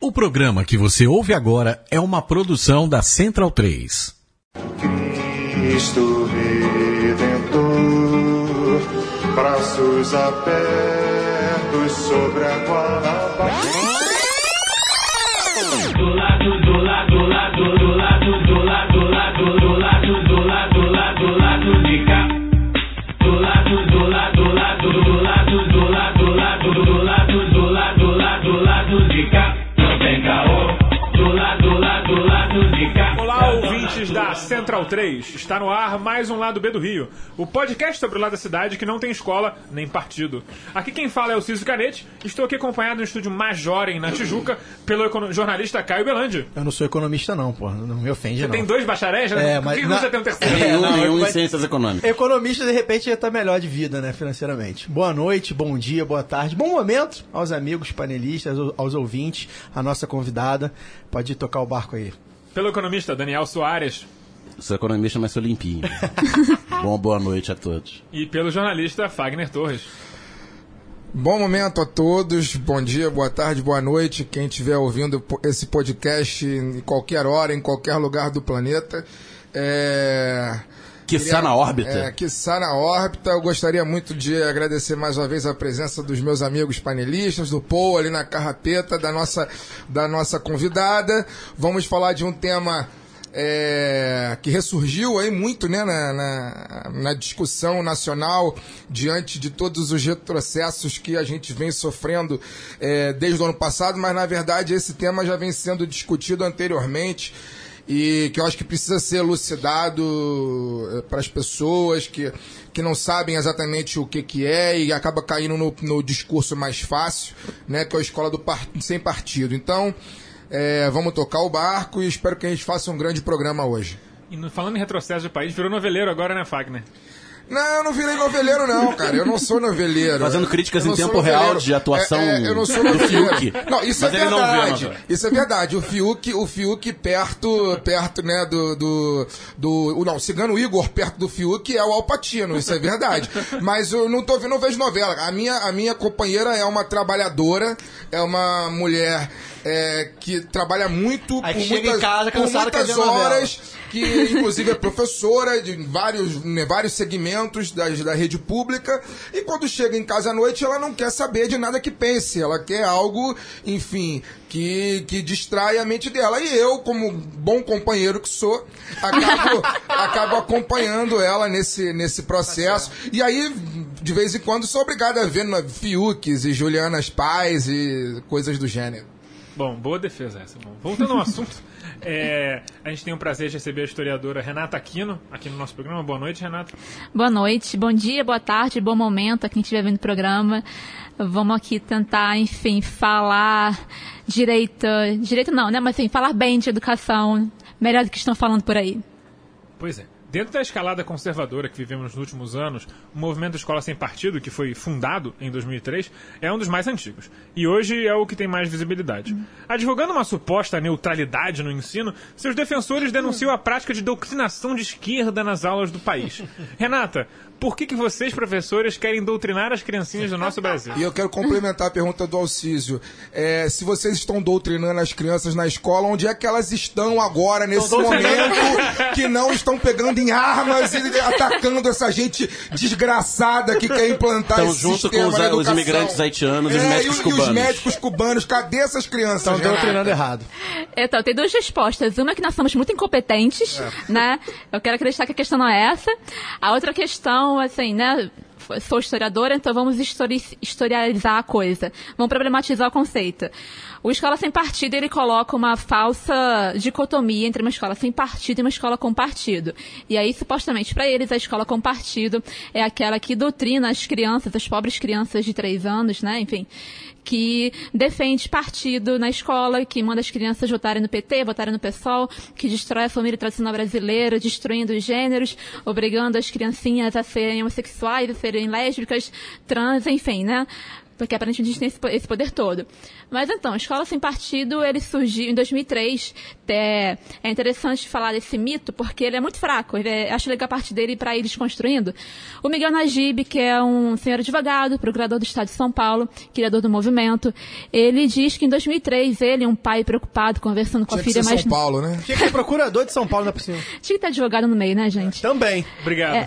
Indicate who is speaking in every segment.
Speaker 1: O programa que você ouve agora é uma produção da Central 3.
Speaker 2: Cristo Redentor, braços abertos sobre a Guanabara.
Speaker 3: Do lado de cá. Do lado de cá. Não tem caô. Do lado de cá.
Speaker 4: Olá, ouvintes da Central 3. Está no ar mais um Lado B do Rio. O podcast sobre o lado da cidade que não tem escola nem partido. Aqui quem fala é o Cício Canete. Estou aqui acompanhado no estúdio Majorem, na Tijuca, pelo jornalista Caio Belandi.
Speaker 5: Eu não sou economista não, pô. Não me ofende,
Speaker 4: Você
Speaker 5: não.
Speaker 4: tem dois bacharéis, né? Por que você tem um terceiro?
Speaker 6: Nenhum em ciências econômicas.
Speaker 5: Economista, de repente, já tá melhor de vida, né, financeiramente. Boa noite, bom dia, boa tarde, bom momento aos amigos, panelistas, aos ouvintes, a nossa convidada. Pode tocar o barco aí.
Speaker 4: Pelo economista Daniel Soares.
Speaker 6: Sou economista, mas sou limpinho. Boa noite a todos.
Speaker 4: E pelo jornalista Fagner Torres.
Speaker 7: Bom momento a todos, bom dia, boa tarde, boa noite, quem estiver ouvindo esse podcast em qualquer hora, em qualquer lugar do planeta.
Speaker 6: Quiçá na órbita.
Speaker 7: Quiçá na órbita. Eu gostaria muito de agradecer mais uma vez a presença dos meus amigos panelistas, do Paul ali na carrapeta, da nossa convidada. Vamos falar de um tema que ressurgiu aí muito, né, na discussão nacional diante de todos os retrocessos que a gente vem sofrendo desde o ano passado, mas na verdade esse tema já vem sendo discutido anteriormente e que eu acho que precisa ser elucidado para as pessoas que não sabem exatamente o que é e acaba caindo no discurso mais fácil, né, que é a escola sem partido. Então, vamos tocar o barco e espero que a gente faça um grande programa hoje.
Speaker 4: E falando em retrocesso do país, virou noveleiro agora, né, Fagner?
Speaker 7: Não, eu não virei noveleiro não, cara. Eu não sou noveleiro.
Speaker 6: Fazendo críticas em tempo real de atuação
Speaker 7: eu não sou noveleiro.
Speaker 6: do Fiuk.
Speaker 7: Não, isso
Speaker 6: mas
Speaker 7: é verdade. Isso é verdade. O Fiuk perto, né, não, o Cigano Igor perto do Fiuk é o Al Pacino, isso é verdade. Mas eu não vejo novela. A minha companheira é uma trabalhadora, é uma mulher que trabalha muito
Speaker 5: Aí
Speaker 7: por
Speaker 5: chega em casa, cansada,
Speaker 7: muitas
Speaker 5: quer ver novela.
Speaker 7: horas, que inclusive é professora de vários segmentos da rede pública, e quando chega em casa à noite ela não quer saber de nada que pense, ela quer algo, enfim, que distrai a mente dela. E eu, como bom companheiro que sou, acabo acompanhando ela nesse processo. E aí, de vez em quando, sou obrigado a ver Fiuques e Julianas Paz e coisas do gênero.
Speaker 4: Bom, boa defesa essa. Bom, voltando ao assunto, a gente tem o prazer de receber a historiadora Renata Aquino aqui no nosso programa. Boa noite, Renata.
Speaker 8: Boa noite, bom dia, boa tarde, bom momento a quem estiver vendo o programa. Vamos aqui tentar, enfim, falar direito não, né? Mas, enfim, falar bem de educação, melhor do que estão falando por aí.
Speaker 4: Pois é. Dentro da escalada conservadora que vivemos nos últimos anos, o movimento Escola Sem Partido, que foi fundado em 2003, é um dos mais antigos. E hoje é o que tem mais visibilidade. Advogando uma suposta neutralidade no ensino, seus defensores denunciam a prática de doutrinação de esquerda nas aulas do país. Renata, por que vocês, professores, querem doutrinar as criancinhas do nosso Brasil?
Speaker 7: E eu quero complementar a pergunta do Alcísio. Se vocês estão doutrinando as crianças na escola, onde é que elas estão agora, nesse momento, que não estão pegando em armas e atacando essa gente desgraçada que quer implantar esse sistema
Speaker 6: junto com os imigrantes haitianos e os médicos cubanos.
Speaker 7: E os médicos cubanos, cadê essas crianças?
Speaker 5: Estão doutrinando errado.
Speaker 8: Então, tem duas respostas. Uma é que nós somos muito incompetentes, né? Eu quero acreditar que a questão não é essa. A outra questão, assim, né? Sou historiadora, então vamos historializar a coisa. Vamos problematizar o conceito. O Escola Sem Partido, ele coloca uma falsa dicotomia entre uma escola sem partido e uma escola com partido. E aí, supostamente, para eles, a escola com partido é aquela que doutrina as crianças, as pobres crianças de 3 anos, né? Enfim, que defende partido na escola, que manda as crianças votarem no PT, votarem no PSOL, que destrói a família tradicional brasileira, destruindo os gêneros, obrigando as criancinhas a serem homossexuais, a serem lésbicas, trans, enfim, né? porque aparentemente a gente tem esse poder todo. Mas então, a Escola Sem Partido, ele surgiu em 2003. É interessante falar desse mito, porque ele é muito fraco. Acho legal a parte dele para ir desconstruindo. O Miguel Najib, que é um senhor advogado, procurador do Estado de São Paulo, criador do movimento, ele diz que em 2003, ele, um pai preocupado, conversando com a filha mais...
Speaker 7: São Paulo, né?
Speaker 5: Tinha que ser procurador de São Paulo, não é possível.
Speaker 8: Tinha que ter advogado no meio, né, gente?
Speaker 5: Também.
Speaker 4: Obrigado.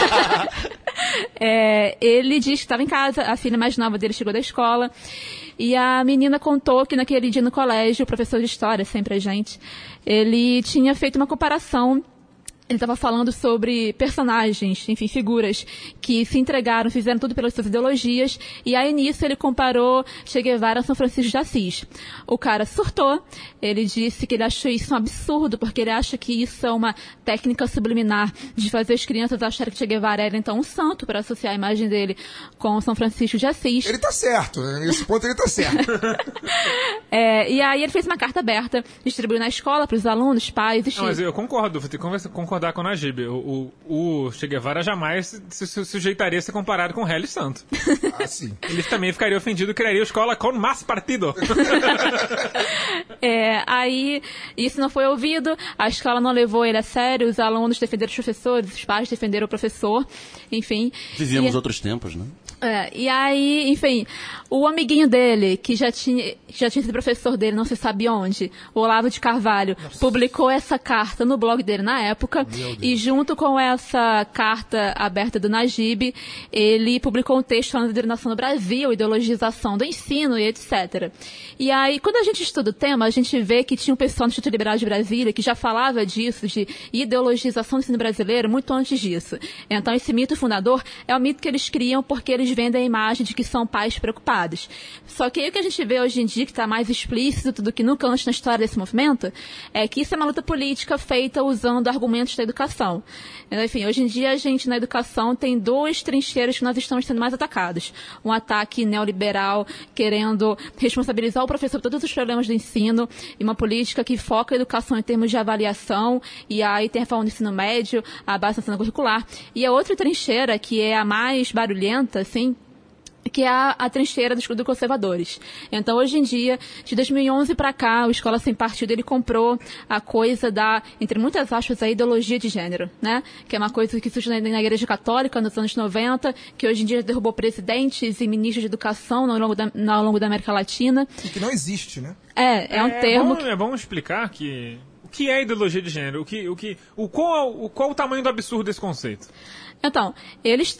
Speaker 8: Ele diz que estava em casa, a filha mais nova dele chegou da escola, e a menina contou que naquele dia no colégio, o professor de história, sempre a gente, ele tinha feito uma comparação. Ele estava falando sobre personagens, enfim, figuras que se entregaram, fizeram tudo pelas suas ideologias, e aí nisso ele comparou Che Guevara a São Francisco de Assis. O cara surtou, ele disse que ele achou isso um absurdo, porque ele acha que isso é uma técnica subliminar de fazer as crianças acharem que Che Guevara era então um santo, para associar a imagem dele com São Francisco de Assis.
Speaker 7: Ele tá certo, né? Nesse ponto ele tá certo.
Speaker 8: E aí ele fez uma carta aberta, distribuiu na escola para os alunos, pais e
Speaker 4: Não, mas eu concordo, vou ter que concordar com o Najib. O Che Guevara jamais se sujeitaria a ser comparado com o Hélio Santo.
Speaker 7: Ah, sim.
Speaker 4: Ele também ficaria ofendido e criaria a escola com mais partido.
Speaker 8: Aí isso não foi ouvido, a escola não levou ele a sério, os alunos defenderam os professores, os pais defenderam o professor, enfim.
Speaker 6: Vivíamos outros tempos, né?
Speaker 8: E aí, enfim, o amiguinho dele, que já tinha sido professor dele, não se sabe onde, o Olavo de Carvalho, publicou essa carta no blog dele na época, e junto com essa carta aberta do Najib, ele publicou um texto falando de doutrinação no Brasil, ideologização do ensino e etc. E aí, quando a gente estuda o tema, a gente vê que tinha um pessoal no Instituto Liberal de Brasília que já falava disso, de ideologização do ensino brasileiro, muito antes disso. Então, esse mito fundador é o mito que eles criam porque eles vendem a imagem de que são pais preocupados. Só que aí o que a gente vê hoje em dia, que está mais explícito do que nunca antes na história desse movimento, é que isso é uma luta política feita usando argumentos da educação. Enfim, hoje em dia a gente na educação tem duas trincheiras que nós estamos sendo mais atacados. Um ataque neoliberal querendo responsabilizar o professor por todos os problemas do ensino, e uma política que foca a educação em termos de avaliação, e aí tem a reforma do ensino médio, a base nacional curricular. E a outra trincheira, que é a mais barulhenta, assim, que é a trincheira dos conservadores. Então, hoje em dia, de 2011 para cá, o Escola Sem Partido, ele comprou a coisa da, entre muitas aspas, a ideologia de gênero, né? Que é uma coisa que surgiu na Igreja Católica nos anos 90, que hoje em dia derrubou presidentes e ministros de educação ao longo da América Latina.
Speaker 7: E que não existe, né?
Speaker 8: É um termo...
Speaker 4: É bom explicar que... O que é ideologia de gênero? Qual o tamanho do absurdo desse conceito?
Speaker 8: Então, eles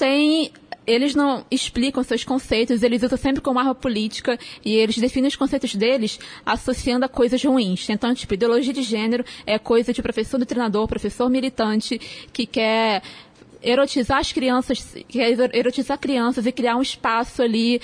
Speaker 8: não explicam seus conceitos, eles usam sempre como arma política, e eles definem os conceitos deles associando a coisas ruins. Então, tipo, ideologia de gênero é coisa de professor doutrinador, professor militante, que quer erotizar as crianças, erotizar crianças e criar um espaço ali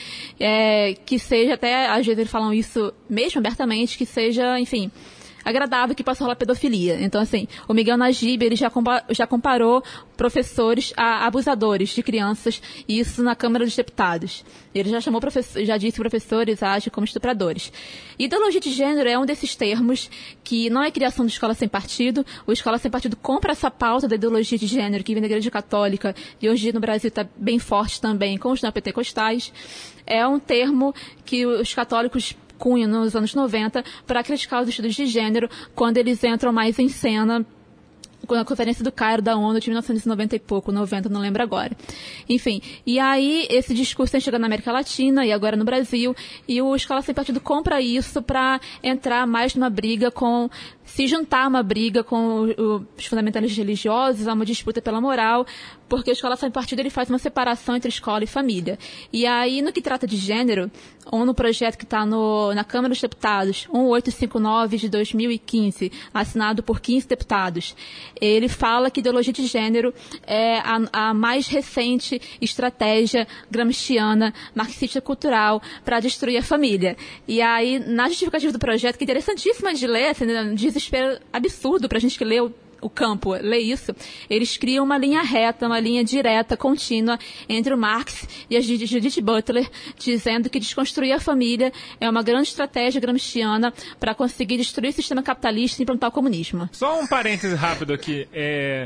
Speaker 8: que seja, até às vezes eles falam isso mesmo abertamente, que seja, enfim, agradável, que possa rolar pedofilia. Então, assim, o Miguel Najib, ele já comparou professores a abusadores de crianças, e isso na Câmara dos Deputados. Ele já disse professores a agir como estupradores. Ideologia de gênero é um desses termos que não é criação de Escola Sem Partido. O Escola Sem Partido compra essa pauta da ideologia de gênero que vem da Igreja Católica, e hoje no Brasil está bem forte também com os neopentecostais. É um termo que os católicos cunham nos anos 90 para criticar os estudos de gênero, quando eles entram mais em cena com a Conferência do Cairo da ONU de 1990 e pouco, 90, não lembro agora. Enfim, e aí esse discurso tem chegado na América Latina e agora no Brasil, e o Escola Sem Partido compra isso para entrar mais numa briga se juntar a uma briga com os fundamentalistas religiosos, a uma disputa pela moral, porque a Escola Sem Partido ele faz uma separação entre escola e família. E aí, no que trata de gênero, ou no projeto que está na Câmara dos Deputados, 1859 de 2015, assinado por 15 deputados, ele fala que ideologia de gênero é a mais recente estratégia gramsciana, marxista cultural, para destruir a família. E aí, na justificativa do projeto, que é interessantíssima de ler, assim, desespero absurdo para a gente que lê o campo, lê isso, eles criam uma linha reta, uma linha direta, contínua, entre o Marx e a Judith Butler, dizendo que desconstruir a família é uma grande estratégia gramsciana para conseguir destruir o sistema capitalista e implantar o comunismo.
Speaker 4: Só um parêntese rápido aqui.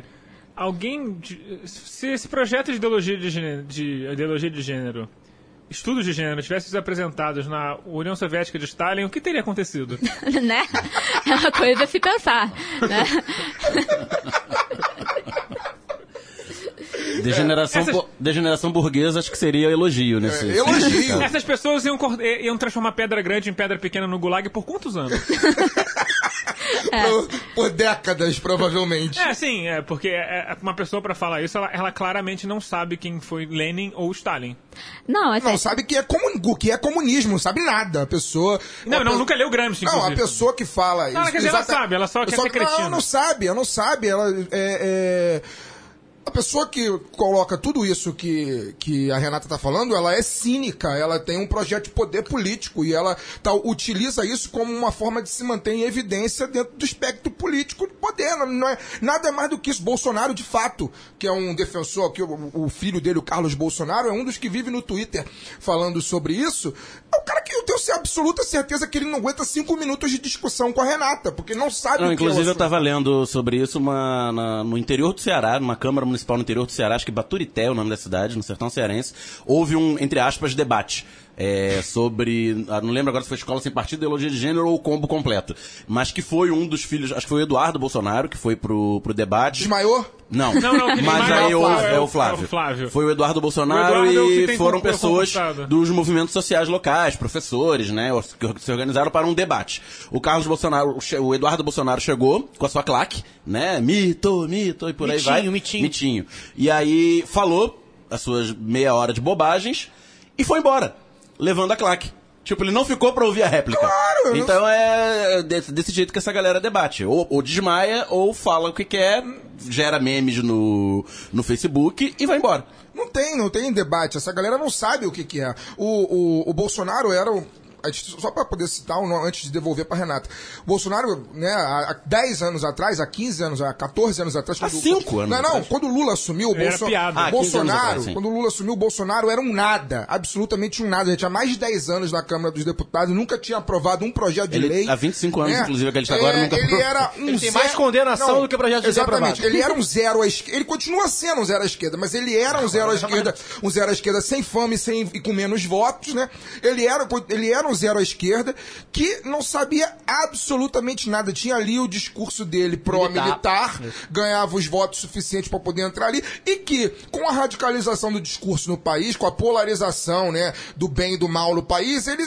Speaker 4: Se esse projeto de ideologia de gênero estudos de gênero tivessem sido apresentados na União Soviética de Stalin, o que teria acontecido?
Speaker 8: Né? É uma coisa a se pensar, né?
Speaker 6: Degeneração burguesa, acho que seria elogio nesse.
Speaker 7: Elogio.
Speaker 4: Essas pessoas iam transformar pedra grande em pedra pequena no Gulag por quantos anos?
Speaker 7: Por décadas, provavelmente.
Speaker 4: Sim, porque uma pessoa pra falar isso, ela claramente não sabe quem foi Lenin ou Stalin.
Speaker 8: Não, assim,
Speaker 7: Não sabe o que é comunismo, não sabe nada. A pessoa.
Speaker 4: Nunca leu Gramsci,
Speaker 7: Não,
Speaker 4: inclusive.
Speaker 7: a pessoa que fala isso.
Speaker 4: Não, quer dizer, ela sabe, ela só quer ser cretina.
Speaker 7: Ela não sabe. Ela a pessoa que coloca tudo isso que a Renata tá falando, ela é cínica, ela tem um projeto de poder político e ela utiliza isso como uma forma de se manter em evidência dentro do espectro político de poder. Não é nada mais do que isso. Bolsonaro, de fato, que é um defensor, que o filho dele, o Carlos Bolsonaro, é um dos que vive no Twitter falando sobre isso. É um cara que eu tenho absoluta certeza que ele não aguenta 5 minutos de discussão com a Renata, porque não sabe o que
Speaker 6: inclusive, eu
Speaker 7: estava
Speaker 6: estava lendo sobre isso no interior do Ceará, numa Câmara Municipal no interior do Ceará, acho que Baturité é o nome da cidade, no sertão cearense. Houve um, entre aspas, debate sobre, não lembro agora se foi Escola Sem Partido, Ideologia de Gênero ou Combo Completo, mas que foi um dos filhos, acho que foi o Eduardo Bolsonaro, que foi pro debate.
Speaker 7: Desmaiou?
Speaker 4: Não,
Speaker 6: mas aí é o Flávio. Foi o Eduardo Bolsonaro e foram pessoas dos movimentos sociais locais, professores, né, que se organizaram para um debate. O Eduardo Bolsonaro chegou com a sua claque, né, mito, e por aí vai. Mitinho. E aí falou as suas meia hora de bobagens e foi embora, levando a claque. Tipo, ele não ficou pra ouvir a réplica.
Speaker 7: Claro!
Speaker 6: Então é desse jeito que essa galera debate. Ou desmaia, ou fala o que quer, gera memes no Facebook e vai embora.
Speaker 7: Não tem debate. Essa galera não sabe o que é. O Bolsonaro era só para poder citar, antes de devolver para Renata. O Bolsonaro, né, há 10 anos atrás, há 15 anos, há 14 anos atrás...
Speaker 6: Há 5 anos
Speaker 7: Não, quando o Lula assumiu,
Speaker 6: Bolsonaro,
Speaker 7: quando o Lula assumiu, o Bolsonaro era um nada, absolutamente um nada. Ele tinha mais de 10 anos na Câmara dos Deputados, nunca tinha aprovado um projeto de lei.
Speaker 6: Há 25 anos, inclusive, que ele está agora, nunca aprovou.
Speaker 7: Ele era um
Speaker 5: tem mais condenação do que projeto de lei aprovado.
Speaker 7: Exatamente, ele era um zero à esquerda, ele continua sendo um zero à esquerda, mas ele era um zero à esquerda sem fama e com menos votos, né? Ele era um zero à esquerda que não sabia absolutamente nada. Tinha ali o discurso dele pró-militar, ganhava os votos suficientes para poder entrar ali, e que, com a radicalização do discurso no país, com a polarização, né, do bem e do mal no país, ele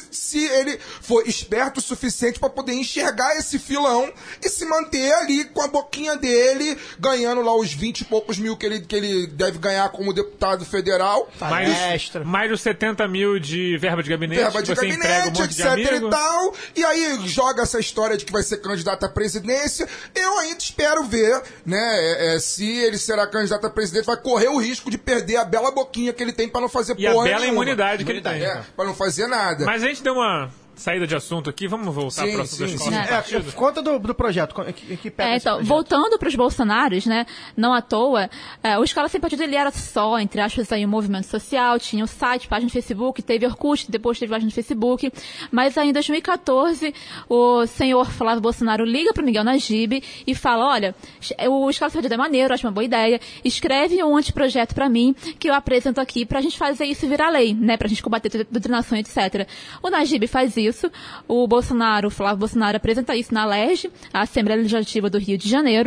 Speaker 7: foi esperto o suficiente para poder enxergar esse filão e se manter ali com a boquinha dele, ganhando lá os 20 e poucos mil que ele deve ganhar como deputado federal.
Speaker 4: Mais os 70 mil de verba de gabinete, você emprega um monte de amigo.
Speaker 7: E tal, e aí joga essa história de que vai ser candidato à presidência. Eu ainda espero ver, né, se ele será candidato a presidente, vai correr o risco de perder a bela boquinha que ele tem pra não fazer porra nenhuma.
Speaker 4: E a bela imunidade que ele tem.
Speaker 7: Pra não fazer nada.
Speaker 4: Mas a gente deu uma saída de assunto aqui, vamos voltar para o assunto da escola sem partido?
Speaker 5: Conta do projeto, que pega esse projeto.
Speaker 8: Voltando para os bolsonaros, né, não à toa, o Escola Sem Partido ele era só, entre aspas, aí, um movimento social, tinha o site, página no Facebook, teve Orkut, depois teve página no Facebook, mas aí em 2014 o senhor Flávio Bolsonaro liga para o Miguel Najib e fala, olha, o Escola Sem Partido é maneiro, acho uma boa ideia, escreve um anteprojeto para mim, que eu apresento aqui pra gente fazer isso virar lei, né, pra gente combater doutrinação, etc. O Najib faz isso, o Flávio Bolsonaro apresenta isso na LERJ, a Assembleia Legislativa do Rio de Janeiro,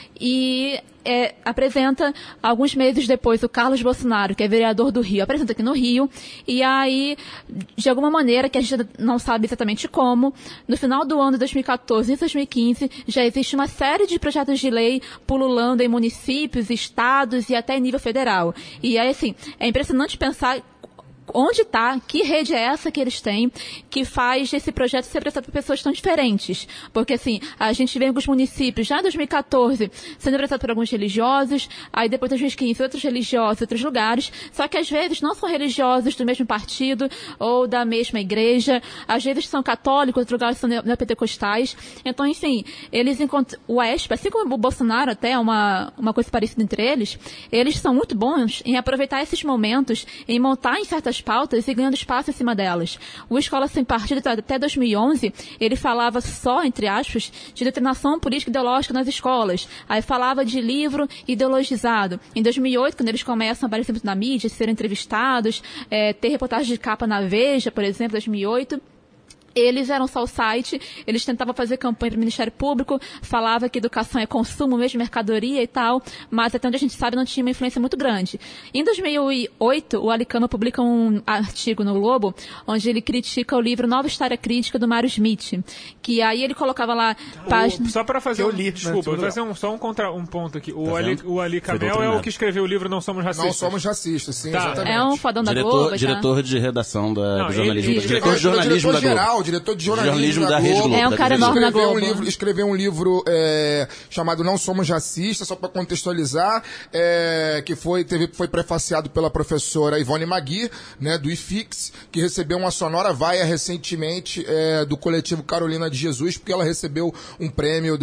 Speaker 8: e apresenta, alguns meses depois, o Carlos Bolsonaro, que é vereador do Rio, apresenta aqui no Rio, e aí, de alguma maneira, que a gente não sabe exatamente como, no final do ano de 2014 e 2015, já existe uma série de projetos de lei pululando em municípios, estados e até em nível federal. E aí, assim, é impressionante pensar onde está, que rede é essa que eles têm, que faz esse projeto ser apresentado por pessoas tão diferentes. Porque, assim, a gente vê alguns municípios, já em 2014, sendo apresentado por alguns religiosos, aí depois em 2015, outros religiosos, outros lugares, só que às vezes não são religiosos do mesmo partido ou da mesma igreja, às vezes são católicos, outros lugares são neopentecostais. Então, enfim, eles encontram o ESP, assim como o Bolsonaro até é uma coisa parecida entre eles são muito bons em aproveitar esses momentos, em montar em certas essas pautas e ganhando espaço em cima delas. O Escola Sem Partido, até 2011, ele falava só, entre aspas, de doutrinação política ideológica nas escolas. Aí falava de livro ideologizado. Em 2008, quando eles começam a aparecer muito na mídia, serem entrevistados, ter reportagem de capa na Veja, por exemplo, 2008... Eles eram só o site, eles tentavam fazer campanha para o Ministério Público, falava que educação é consumo, mesmo mercadoria e tal, mas até onde a gente sabe não tinha uma influência muito grande. Em 2008, o Alicama publica um artigo no Globo, onde ele critica o livro Nova História Crítica, do Mário Smith, que aí ele colocava lá páginas...
Speaker 4: Só para fazer desculpa, vou fazer um ponto aqui. O Ali Camel é o que escreveu o livro Não Somos Racistas.
Speaker 7: Não Somos Racistas, sim, exatamente.
Speaker 8: É um fodão da Globo.
Speaker 6: Diretor de redação do jornalismo. Diretor de jornalismo da Globo.
Speaker 7: Diretor de jornalismo da
Speaker 6: Rede Globo.
Speaker 8: É um cara enorme na Globo.
Speaker 7: Escreveu um livro chamado Não Somos Racistas, só para contextualizar, que foi prefaciado pela professora Ivone Magui, né, do IFIX, que recebeu uma sonora vaia recentemente do coletivo Carolina de Jesus, porque ela recebeu um prêmio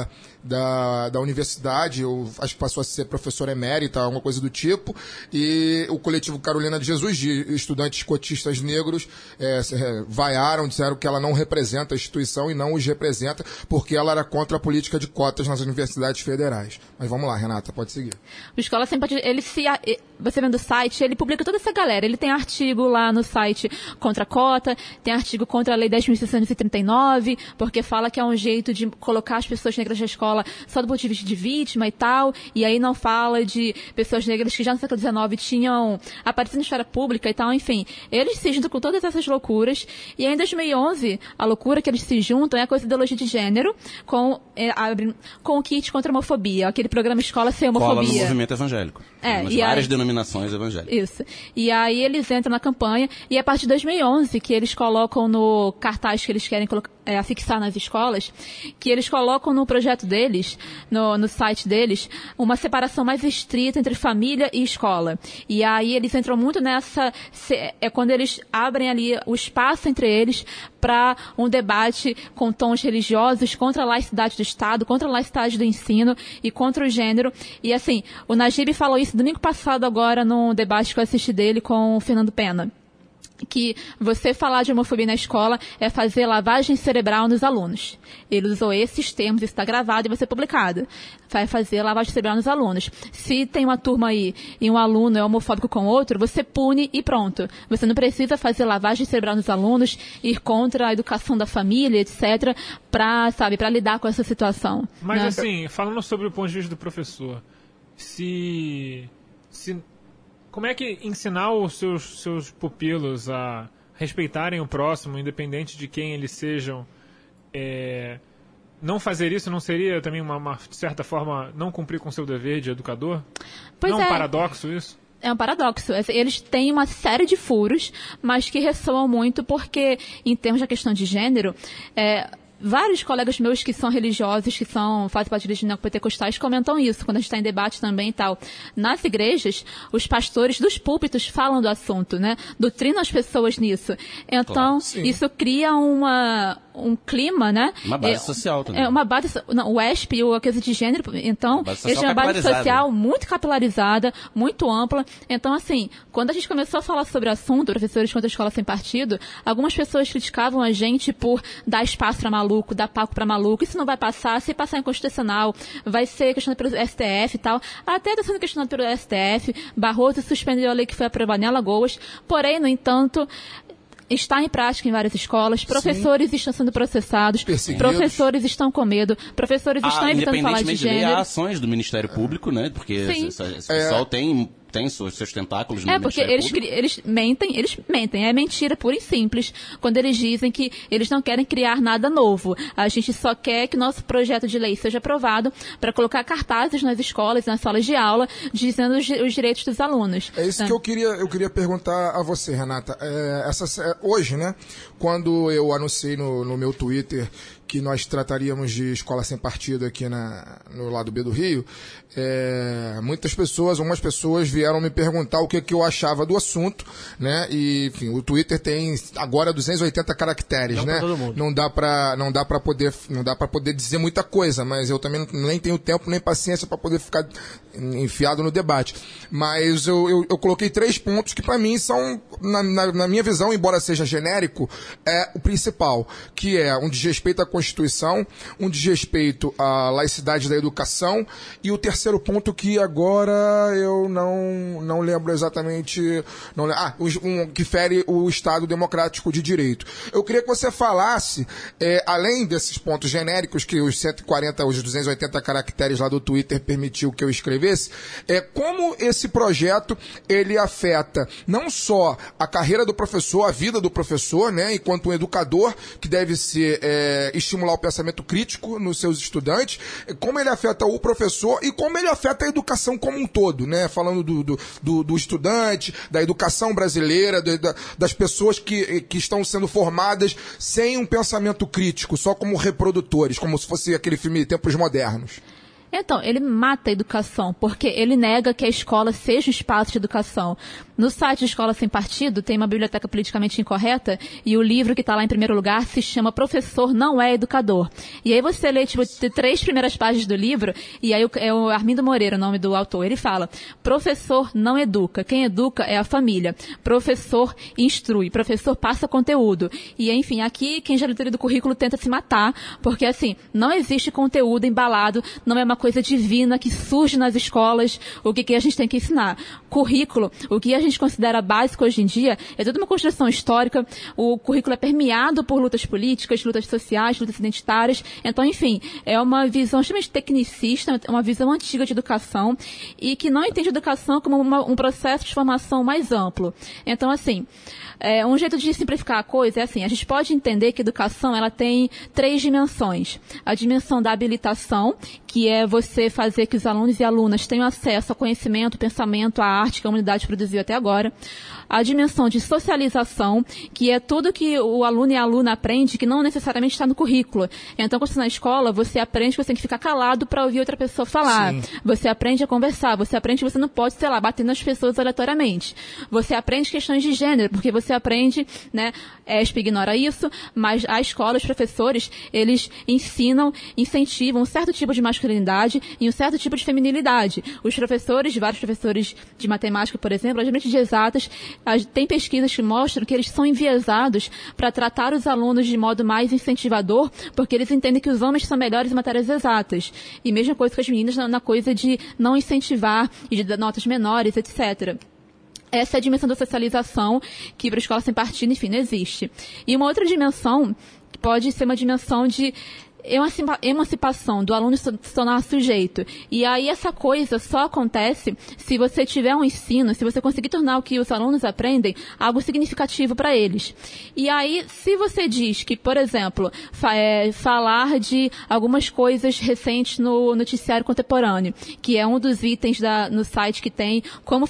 Speaker 7: da universidade, acho que passou a ser professora emérita, alguma coisa do tipo, e o coletivo Carolina de Jesus, de estudantes cotistas negros, vaiaram, disseram que ela não representa a instituição e não os representa, porque ela era contra a política de cotas nas universidades federais. Mas vamos lá, Renata, pode seguir.
Speaker 8: O Escola Sem Partido, você vendo o site, ele publica toda essa galera, ele tem artigo lá no site contra a cota, tem artigo contra a Lei 10.639, porque fala que é um jeito de colocar as pessoas negras na escola só do ponto de vista de vítima e tal, e aí não fala de pessoas negras que já no século XIX tinham aparecido na esfera pública e tal, enfim. Eles se juntam com todas essas loucuras, e aí em 2011, a loucura que eles se juntam é a coisa de ideologia de gênero com o kit contra a homofobia, aquele programa Escola Sem Homofobia.
Speaker 6: Cola no movimento evangélico. Nas várias denominações evangélicas.
Speaker 8: Isso. E aí eles entram na campanha, e a partir de 2011, que eles colocam no cartaz que eles querem afixar nas escolas, que eles colocam no projeto deles, no site deles, uma separação mais estrita entre família e escola. E aí eles entram muito nessa... É quando eles abrem ali o espaço entre eles para um debate com tons religiosos contra a laicidade do Estado, contra a laicidade do ensino e contra o gênero. E assim, o Najib falou isso domingo passado agora num debate que eu assisti dele com o Fernando Pena, que você falar de homofobia na escola é fazer lavagem cerebral nos alunos. Ele usou esses termos, isso está gravado e vai ser publicado. Vai fazer lavagem cerebral nos alunos. Se tem uma turma aí e um aluno é homofóbico com outro, você pune e pronto. Você não precisa fazer lavagem cerebral nos alunos, ir contra a educação da família, etc., para lidar com essa situação.
Speaker 4: Mas
Speaker 8: né?
Speaker 4: assim, falando sobre o ponto de vista do professor, como é que ensinar os seus pupilos a respeitarem o próximo, independente de quem eles sejam, não fazer isso não seria também uma certa forma não cumprir com o seu dever de educador?
Speaker 8: Pois
Speaker 4: não é um paradoxo isso?
Speaker 8: É um paradoxo. Eles têm uma série de furos, mas que ressoam muito porque, em termos da questão de gênero, vários colegas meus que são religiosos, que fazem parte de neopentecostais, comentam isso, quando a gente está em debate também e tal. Nas igrejas, os pastores dos púlpitos falam do assunto, né? Doutrinam as pessoas nisso. Então, isso cria um clima, né?
Speaker 6: Uma base social também.
Speaker 8: Uma base... Não, o ESP, a coisa de gênero, então, eles têm uma base social muito capilarizada, muito ampla. Então, assim, quando a gente começou a falar sobre o assunto, professores contra a escola sem partido, algumas pessoas criticavam a gente por dar espaço para maluco, dar palco para maluco. Isso não vai passar, se passar inconstitucional, vai ser questionado pelo STF e tal. Até está sendo questionado pelo STF. Barroso suspendeu a lei que foi aprovada em Alagoas. Porém, no entanto, está em prática em várias escolas, professores estão sendo processados, professores estão com medo, professores estão evitando falar de gênero.
Speaker 6: Há ações do Ministério Público, né? Porque esse pessoal tem seus tentáculos no Ministério Público.
Speaker 8: Porque eles mentem, é mentira pura e simples, quando eles dizem que eles não querem criar nada novo. A gente só quer que nosso projeto de lei seja aprovado para colocar cartazes nas escolas, nas salas de aula, dizendo os direitos dos alunos.
Speaker 7: É isso que eu queria perguntar a você, Renata. Hoje, né, quando eu anunciei no meu Twitter que nós trataríamos de escola sem partido aqui no lado B do Rio, algumas pessoas vieram me perguntar o que eu achava do assunto, né? E, enfim, o Twitter tem agora 280 caracteres,
Speaker 5: não,
Speaker 7: né? Não dá para poder dizer muita coisa, mas eu também nem tenho tempo nem paciência para poder ficar enfiado no debate. Mas eu coloquei 3 pontos que para mim são, na minha visão, embora seja genérico, é o principal, que é um desrespeito à Constituição, um desrespeito à laicidade da educação, e o terceiro ponto que agora eu não lembro exatamente, que fere o Estado Democrático de Direito. Eu queria que você falasse, além desses pontos genéricos que os 280 caracteres lá do Twitter permitiu que eu escrevesse, como esse projeto ele afeta não só a carreira do professor, a vida do professor, né, enquanto um educador que deve estimular o pensamento crítico nos seus estudantes, como ele afeta o professor e como ele afeta a educação como um todo, né, falando do estudante, da educação brasileira, das pessoas que estão sendo formadas sem um pensamento crítico, só como reprodutores, como se fosse aquele filme Tempos Modernos.
Speaker 8: Então, ele mata a educação, porque ele nega que a escola seja um espaço de educação. No site de Escola Sem Partido tem uma biblioteca politicamente incorreta e o livro que está lá em primeiro lugar se chama Professor Não é Educador. E aí você lê, 3 primeiras páginas do livro e aí é o Armindo Moreira, o nome do autor. Ele fala, professor não educa, quem educa é a família. Professor instrui, professor passa conteúdo. E enfim, aqui quem já leu do currículo tenta se matar, porque assim, não existe conteúdo embalado, não é uma coisa divina que surge nas escolas, o que a gente tem que ensinar. Currículo, o que a gente considera básico hoje em dia, é toda uma construção histórica, o currículo é permeado por lutas políticas, lutas sociais, lutas identitárias, então, enfim, é uma visão extremamente tecnicista, uma visão antiga de educação, e que não entende a educação como um processo de formação mais amplo. Então, assim, um jeito de simplificar a coisa é assim, a gente pode entender que a educação ela tem 3 dimensões. A dimensão da habilitação, que é você fazer que os alunos e alunas tenham acesso ao conhecimento, pensamento, à arte que a humanidade produziu até agora. A dimensão de socialização, que é tudo que o aluno e a aluna aprende, que não necessariamente está no currículo. Então, quando você está na escola, você aprende que você tem que ficar calado para ouvir outra pessoa falar. Sim. Você aprende a conversar, você aprende que você não pode, sei lá, bater nas pessoas aleatoriamente. Você aprende questões de gênero, porque você aprende, né, ESP ignora isso, mas a escola, os professores, eles ensinam, incentivam um certo tipo de masculinidade e um certo tipo de feminilidade. Os professores, vários professores de matemática, por exemplo, geralmente de exatas, tem pesquisas que mostram que eles são enviesados para tratar os alunos de modo mais incentivador, porque eles entendem que os homens são melhores em matérias exatas. E mesma coisa com as meninas na coisa de não incentivar e de dar notas menores, etc. Essa é a dimensão da socialização, que para a escola sem partido, enfim, não existe. E uma outra dimensão, que pode ser uma dimensão de emancipação do aluno se tornar sujeito. E aí essa coisa só acontece se você tiver um ensino, se você conseguir tornar o que os alunos aprendem algo significativo para eles. E aí, se você diz que, por exemplo, falar de algumas coisas recentes no noticiário contemporâneo, que é um dos itens no site que tem como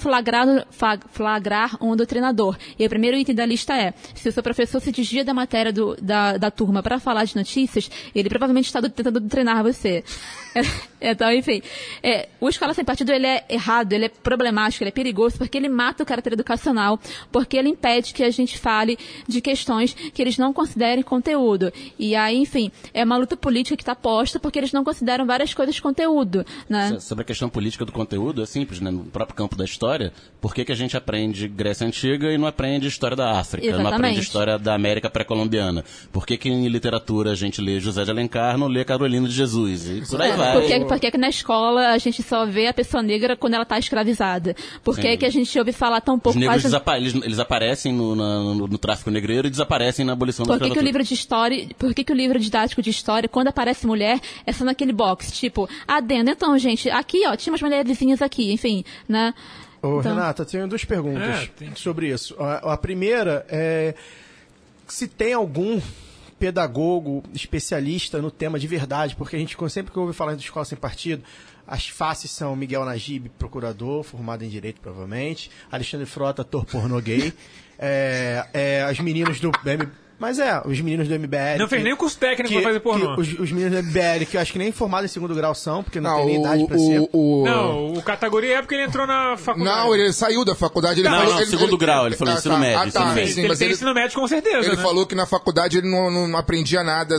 Speaker 8: flagrar um doutrinador. E o primeiro item da lista é, se o seu professor se desvia da matéria da turma para falar de notícias, ele provavelmente está tentando treinar você. Então, enfim, o Escola Sem Partido, ele é errado, ele é problemático, ele é perigoso, porque ele mata o caráter educacional, porque ele impede que a gente fale de questões que eles não considerem conteúdo. E aí, enfim, é uma luta política que está posta, porque eles não consideram várias coisas conteúdo, né?
Speaker 6: Sobre a questão política do conteúdo, é simples, né? No próprio campo da história, por que a gente aprende Grécia Antiga e não aprende história da África?
Speaker 8: Exatamente.
Speaker 6: Não aprende história da América pré-colombiana? Por que em literatura a gente lê José de Alencar, não lê Carolina de Jesus? E por aí vai.
Speaker 8: Por que na escola a gente só vê a pessoa negra quando ela está escravizada? Por que a gente ouve falar tão pouco...
Speaker 6: Os negros eles aparecem no tráfico negreiro e desaparecem na abolição da escravatura.
Speaker 8: Por que o livro didático de história, quando aparece mulher, é só naquele box? Tipo, adendo. Então, gente, aqui, ó, tinha umas mulherzinhas aqui, enfim, né?
Speaker 5: Ô, então... Renata, eu tenho 2 perguntas sobre isso. A primeira é se tem algum pedagogo especialista no tema de verdade, porque a gente sempre que ouve falar de Escola Sem Partido, as faces são Miguel Najib, procurador, formado em Direito, provavelmente, Alexandre Frota, ator pornô gay, as meninas do Mas os meninos do MBL...
Speaker 4: Não fez nem o curso técnico pra fazer pornô.
Speaker 5: Os meninos do MBL, que eu acho que nem formados em segundo grau são, porque não tem nem idade pra ser.
Speaker 4: Não, o categoria é porque ele entrou na faculdade.
Speaker 7: Não, ele saiu da faculdade.
Speaker 6: Segundo grau, ele falou ensino médio.
Speaker 7: Sim,
Speaker 4: ele tem ensino médio com certeza,
Speaker 7: ele falou que na faculdade ele não aprendia nada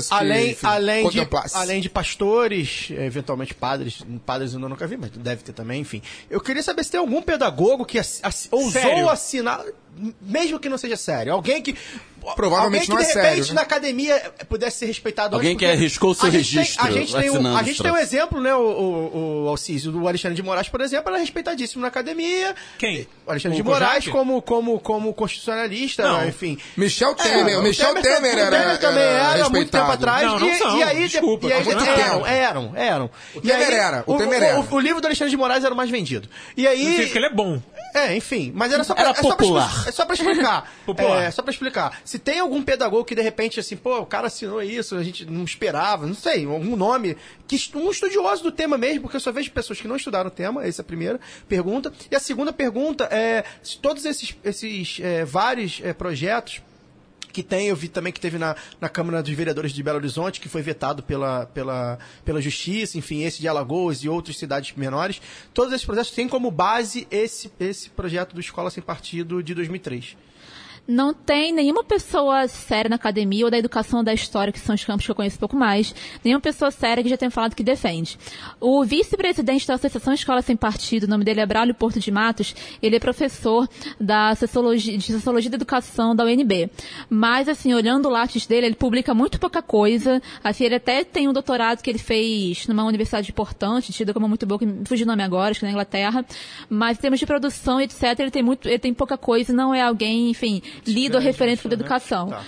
Speaker 5: além de pastores, eventualmente padres eu nunca vi, mas deve ter também, enfim. Eu queria saber se tem algum pedagogo que ousou assinar, mesmo que não seja sério, alguém que
Speaker 7: provavelmente
Speaker 5: não é sério, de repente
Speaker 7: né?
Speaker 5: na academia pudesse ser respeitado.
Speaker 6: Alguém que arriscou o seu registro.
Speaker 5: A gente tem um exemplo, né, o Alcísio, do Alexandre de Moraes, por exemplo, era respeitadíssimo na academia.
Speaker 4: Quem?
Speaker 5: O Alexandre de Moraes como constitucionalista, enfim.
Speaker 7: Michel Temer era
Speaker 5: também era muito tempo atrás.
Speaker 4: E aí,
Speaker 5: desculpa, eram.
Speaker 7: O Temer era.
Speaker 5: O livro do Alexandre de Moraes era o mais vendido. E aí...
Speaker 4: Não sei que ele é bom.
Speaker 5: Enfim, mas era só
Speaker 6: popular.
Speaker 5: É só pra explicar. Só pra explicar. Se tem algum pedagogo que de repente, assim, o cara assinou isso, a gente não esperava, não sei, algum nome, um estudioso do tema mesmo, porque eu só vejo pessoas que não estudaram o tema, essa é a primeira pergunta. E a segunda pergunta é, se todos esses vários projetos que tem, eu vi também que teve na Câmara dos Vereadores de Belo Horizonte, que foi vetado pela Justiça, enfim, esse de Alagoas e outras cidades menores. Todos esses projetos têm como base esse projeto do Escola Sem Partido de 2003.
Speaker 8: Não tem nenhuma pessoa séria na academia ou da educação ou da história, que são os campos que eu conheço um pouco mais, nenhuma pessoa séria que já tenha falado que defende. O vice-presidente da Associação Escola Sem Partido, o nome dele é Braulio Porto de Matos, ele é professor de Sociologia da Educação da UNB. Mas, assim, olhando o látis dele, ele publica muito pouca coisa. Assim, ele até tem um doutorado que ele fez numa universidade importante, tida como muito boa, que me fugiu o nome agora, acho que na Inglaterra. Mas, em termos de produção, etc., ele tem pouca coisa, não é alguém, enfim, lido ou referente da educação.
Speaker 5: Tá.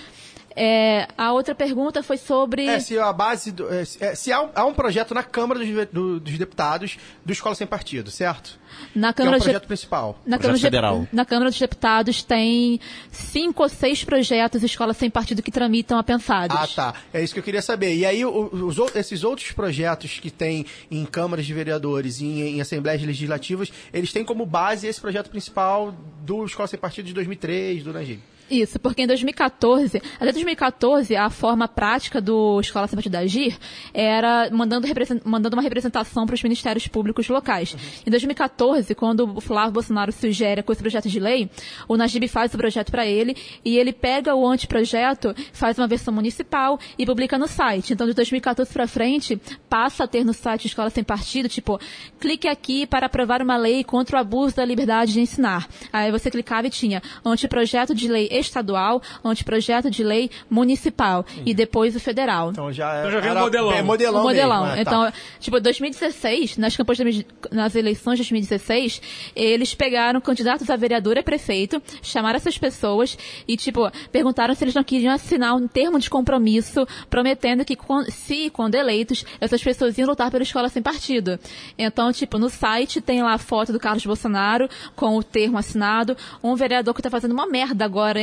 Speaker 8: A outra pergunta foi sobre...
Speaker 5: se a base se há um projeto na Câmara dos Deputados do Escola Sem Partido, certo?
Speaker 8: Na Câmara
Speaker 5: que é o projeto principal.
Speaker 8: Na Câmara dos Deputados tem 5 ou 6 projetos de Escola Sem Partido que tramitam apensados.
Speaker 5: Ah, tá. É isso que eu queria saber. E aí, esses outros projetos que tem em câmaras de vereadores e em assembleias legislativas, eles têm como base esse projeto principal do Escola Sem Partido de 2003, do Najib.
Speaker 8: Isso, porque em 2014, até 2014, a forma prática do Escola Sem Partido agir era mandando uma representação para os ministérios públicos locais. Uhum. Em 2014, quando o Flávio Bolsonaro sugere com esse projeto de lei, o Najib faz o projeto para ele e ele pega o anteprojeto, faz uma versão municipal e publica no site. Então, de 2014 para frente, passa a ter no site Escola Sem Partido, tipo, clique aqui para aprovar uma lei contra o abuso da liberdade de ensinar. Aí você clicava e tinha anteprojeto de lei estadual, anteprojeto de lei municipal e depois o federal.
Speaker 5: Então já
Speaker 4: vi um modelão.
Speaker 8: Modelão.
Speaker 5: Mesmo,
Speaker 8: então, tipo, 2016, nas eleições de 2016, eles pegaram candidatos a vereador e a prefeito, chamaram essas pessoas e, tipo, perguntaram se eles não queriam assinar um termo de compromisso prometendo que, quando eleitos, essas pessoas iam lutar pela Escola Sem Partido. Então, tipo, no site tem lá a foto do Carlos Bolsonaro com o termo assinado, um vereador que tá fazendo uma merda agora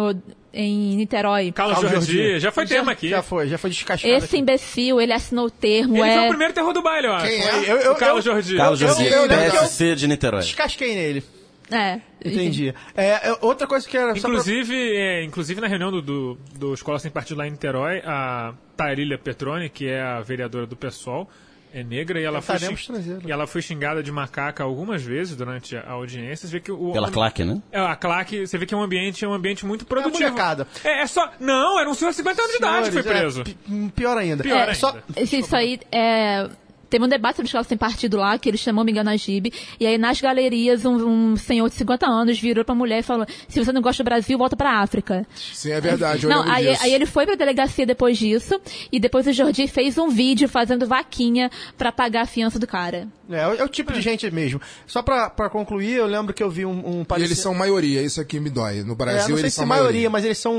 Speaker 8: em Niterói.
Speaker 4: Carlos Jordi, já foi tema aqui.
Speaker 5: Já foi descascado.
Speaker 8: Esse imbecil, ele assinou o termo.
Speaker 4: Ele foi o primeiro terror do baile, eu acho.
Speaker 5: Quem é?
Speaker 4: O Carlos Jordi.
Speaker 6: Carlos Jordi, PSC de Niterói.
Speaker 5: Descasquei nele.
Speaker 8: Entendi.
Speaker 5: Outra coisa que era...
Speaker 4: Inclusive na reunião do Escola Sem Partido lá em Niterói, a Tharília Petroni, que é a vereadora do PSOL, é negra e ela foi xingada de macaca algumas vezes durante a audiência. Você vê que
Speaker 6: pela claque, né?
Speaker 4: A claque, você vê que é um ambiente muito produtivo.
Speaker 5: Não,
Speaker 4: era um senhor de 50 anos de idade que foi preso.
Speaker 5: Pior ainda.
Speaker 8: Isso aí teve um debate sobre Escola Sem Partido lá, que ele chamou Miguel Najib, e aí nas galerias um senhor de 50 anos virou pra mulher e falou, se você não gosta do Brasil, volta pra África.
Speaker 7: Sim, é verdade.
Speaker 8: Aí ele foi pra delegacia depois disso, e depois o Jordi fez um vídeo fazendo vaquinha pra pagar a fiança do cara.
Speaker 5: É o tipo de gente mesmo. Só pra concluir, eu lembro que eu vi um
Speaker 7: E eles são maioria, isso aqui me dói. No Brasil eles são maioria,
Speaker 5: mas eles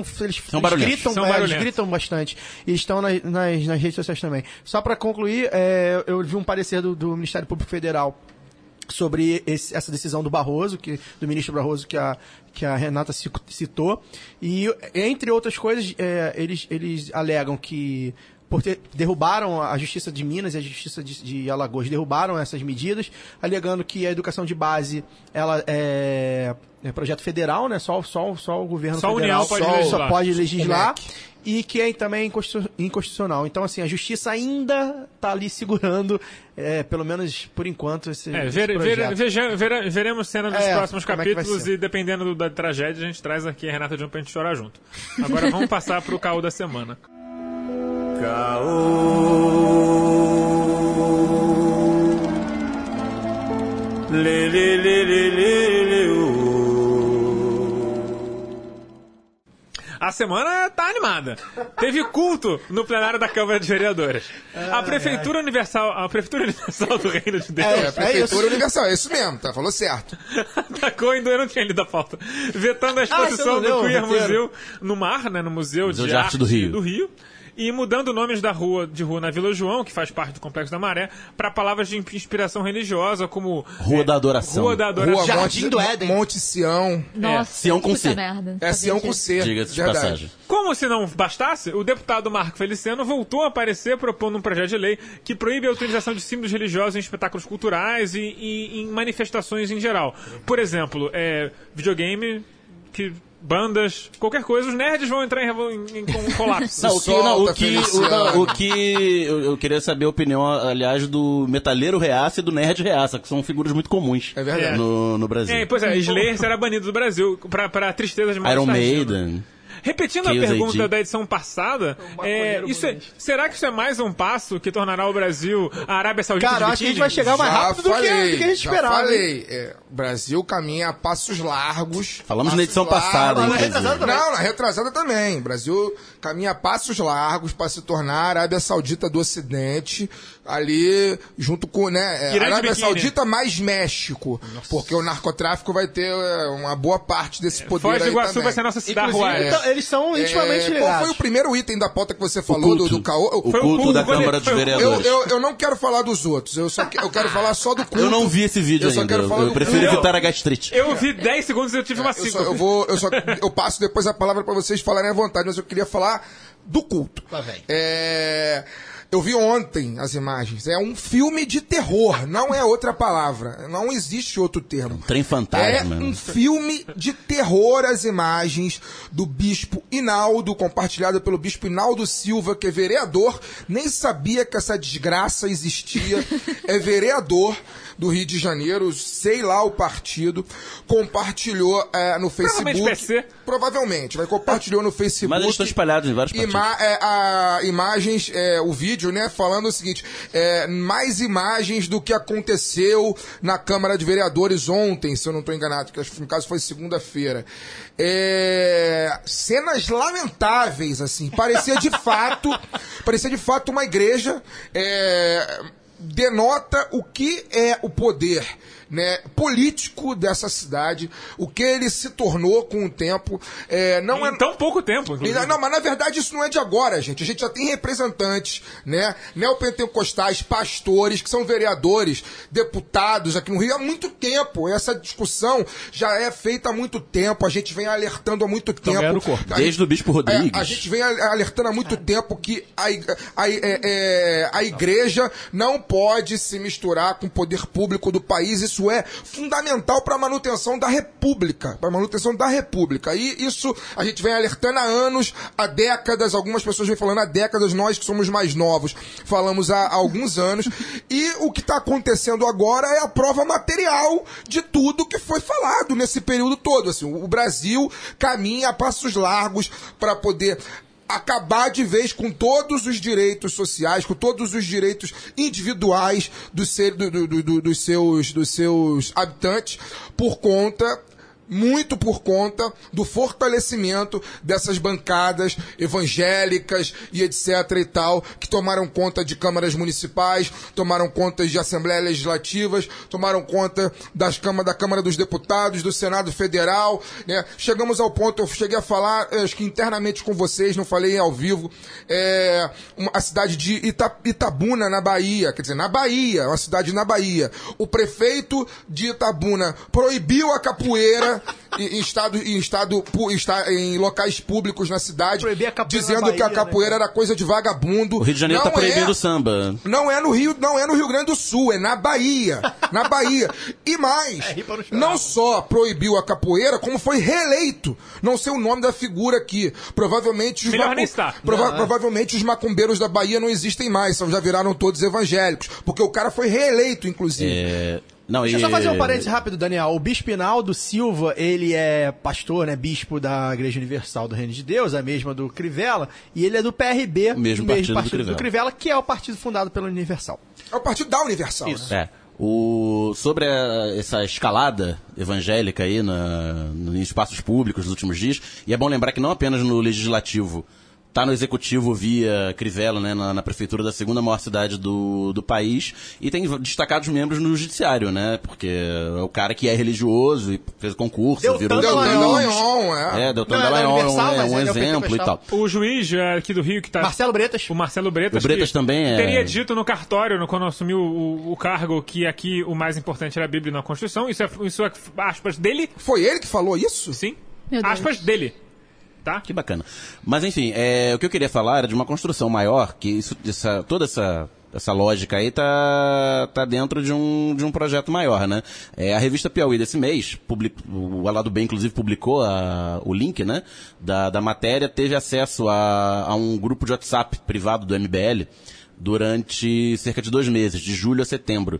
Speaker 5: gritam bastante. E estão nas redes sociais também. Só pra concluir, eu vi um parecer do Ministério Público Federal sobre essa decisão do Barroso, do ministro Barroso, que a Renata citou. E, entre outras coisas, eles alegam que derrubaram a Justiça de Minas e a Justiça de Alagoas, derrubaram essas medidas, alegando que a educação de base ela é projeto federal, né? Só o governo federal só pode legislar. E que é também inconstitucional. Então, assim, a justiça ainda está ali segurando, pelo menos por enquanto, esse
Speaker 4: veremos cenas dos próximos capítulos e, dependendo da tragédia, a gente traz aqui a Renata Jung pra gente chorar junto. Agora vamos passar pro caô da semana.
Speaker 2: Caô. Lê, lê, lê, lê, lê, lê,
Speaker 4: A semana tá animada. Teve culto no plenário da Câmara de Vereadores. A Prefeitura Universal do Reino de Deus.
Speaker 7: A Prefeitura Universal, é isso mesmo, tá? Falou certo.
Speaker 4: Atacou, eu não tinha lido a pauta. Vetando a exposição do Queer Museu no Mar, né? No Museu de Arte do Rio. E mudando nomes de rua na Vila João, que faz parte do Complexo da Maré, para palavras de inspiração religiosa, como...
Speaker 6: Rua da Adoração.
Speaker 7: Rua
Speaker 5: Jardim do Éden.
Speaker 7: Monte Sião.
Speaker 8: Nossa,
Speaker 6: Sião com C.
Speaker 8: Merda.
Speaker 7: Sião com C.
Speaker 6: Diga-se de passagem.
Speaker 4: Como se não bastasse, o deputado Marco Feliciano voltou a aparecer propondo um projeto de lei que proíbe a utilização de símbolos religiosos em espetáculos culturais e em manifestações em geral. Por exemplo, videogame... bandas, qualquer coisa, os nerds vão entrar em colapso.
Speaker 6: O que eu queria saber a opinião, aliás, do Metaleiro Reaça e do Nerd Reaça, que são figuras muito comuns no Brasil.
Speaker 4: Pois é, Slayer será banido do Brasil, pra tristeza de mais
Speaker 6: Iron Maiden.
Speaker 4: Repetindo a pergunta da edição passada, será que isso é mais um passo que tornará o Brasil a Arábia Saudita?
Speaker 5: Cara, acho que a gente vai chegar mais rápido do que a gente esperava.
Speaker 7: O Brasil caminha a passos largos.
Speaker 6: Falamos na edição passada,
Speaker 7: na retrasada também. O Brasil caminha a passos largos para se tornar a Arábia Saudita do Ocidente, ali junto com, Arábia Saudita mais México. Nossa. Porque o narcotráfico vai ter uma boa parte desse poder aí também.
Speaker 4: Foz do Iguaçu vai ser a nossa cidade.
Speaker 5: Eles são intimamente ligados.
Speaker 7: Qual foi o primeiro item da pauta que você falou do caô?
Speaker 6: O culto da Câmara dos Vereadores.
Speaker 7: Eu não quero falar dos outros, eu quero falar só do culto.
Speaker 6: Eu não vi esse vídeo ainda, eu prefiro evitar a gastrite.
Speaker 4: Eu vi 10 segundos e eu tive uma 5.
Speaker 7: Eu passo depois a palavra para vocês falarem à vontade, mas eu queria falar do culto. Eu vi ontem as imagens. É um filme de terror, não é outra palavra. Não existe outro termo.
Speaker 6: Trem fantasma.
Speaker 7: É um filme de terror, as imagens do Bispo Hinaldo, compartilhada pelo Bispo Hinaldo Silva, que é vereador. Nem sabia que essa desgraça existia. É vereador do Rio de Janeiro, sei lá o partido, compartilhou no Facebook. Provavelmente, compartilhou no Facebook.
Speaker 6: Mas eles estão espalhados em vários partidos.
Speaker 7: Imagens, o vídeo, falando o seguinte, mais imagens do que aconteceu na Câmara de Vereadores ontem, se eu não estou enganado, que no caso foi segunda-feira. Cenas lamentáveis, assim, parecia de fato uma igreja, denota o que é o poder político dessa cidade, o que ele se tornou com o tempo.
Speaker 4: Em tão pouco tempo.
Speaker 7: Não, mas na verdade isso não é de agora, gente. A gente já tem representantes, neopentecostais, pastores, que são vereadores, deputados aqui no Rio há muito tempo. Essa discussão já é feita há muito tempo. A gente vem alertando há muito tempo.
Speaker 6: Desde o Bispo Rodrigues.
Speaker 7: A gente vem alertando há muito tempo que a igreja não pode se misturar com o poder público do país. Isso é fundamental para a manutenção da República. E isso a gente vem alertando há anos, há décadas. Algumas pessoas vêm falando há décadas. Nós que somos mais novos falamos há alguns anos. E o que está acontecendo agora é a prova material de tudo que foi falado nesse período todo. Assim, o Brasil caminha a passos largos para poder acabar de vez com todos os direitos sociais, com todos os direitos individuais dos seus habitantes, muito por conta do fortalecimento dessas bancadas evangélicas e etc e tal, que tomaram conta de câmaras municipais, tomaram conta de assembleias legislativas, tomaram conta da Câmara dos Deputados, do Senado Federal, Chegamos ao ponto, eu cheguei a falar, acho que internamente com vocês, não falei ao vivo, a cidade de Itabuna, na Bahia, uma cidade na Bahia. O prefeito de Itabuna proibiu a capoeira em locais públicos na cidade, dizendo
Speaker 5: Bahia,
Speaker 7: que a capoeira era coisa de vagabundo.
Speaker 6: O Rio de Janeiro tá proibindo samba.
Speaker 7: Não é no Rio Grande do Sul, é na Bahia. Na Bahia. E mais, não só proibiu a capoeira, como foi reeleito. Não sei o nome da figura aqui. Provavelmente os macumbeiros da Bahia não existem mais, já viraram todos evangélicos. Porque o cara foi reeleito, inclusive.
Speaker 5: Deixa eu só fazer um parênteses rápido, Daniel. O Bispo Hinaldo Silva, ele é pastor, né, bispo da Igreja Universal do Reino de Deus, a mesma do Crivella, e ele é do PRB,
Speaker 6: o mesmo partido do Crivella,
Speaker 5: que é o partido fundado pela Universal.
Speaker 7: É o partido da Universal.
Speaker 5: Isso.
Speaker 7: Né?
Speaker 6: Sobre essa escalada evangélica aí em espaços públicos nos últimos dias, e é bom lembrar que não apenas no Legislativo, tá no Executivo via Crivella, né, na prefeitura da segunda maior cidade do país, e tem destacados membros no Judiciário, né, porque é o cara que é religioso e fez concurso,
Speaker 7: Deltan Dallagnol
Speaker 6: é um exemplo e tal.
Speaker 4: O juiz aqui do Rio que tá...
Speaker 5: Marcelo Bretas.
Speaker 4: O Marcelo Bretas.
Speaker 6: O Bretas também
Speaker 4: teria dito no cartório, quando assumiu o cargo, que aqui o mais importante era a Bíblia e não a Constituição. Isso é aspas dele.
Speaker 7: Foi ele que falou isso?
Speaker 4: Sim. Aspas dele. Tá?
Speaker 6: Que bacana. Mas enfim, o que eu queria falar era de uma construção maior, que toda essa lógica aí tá dentro de um projeto maior, né? A revista Piauí desse mês, o Alado Bem, inclusive, publicou o link, né, da matéria, teve acesso a um grupo de WhatsApp privado do MBL, durante cerca de 2 meses, de julho a setembro,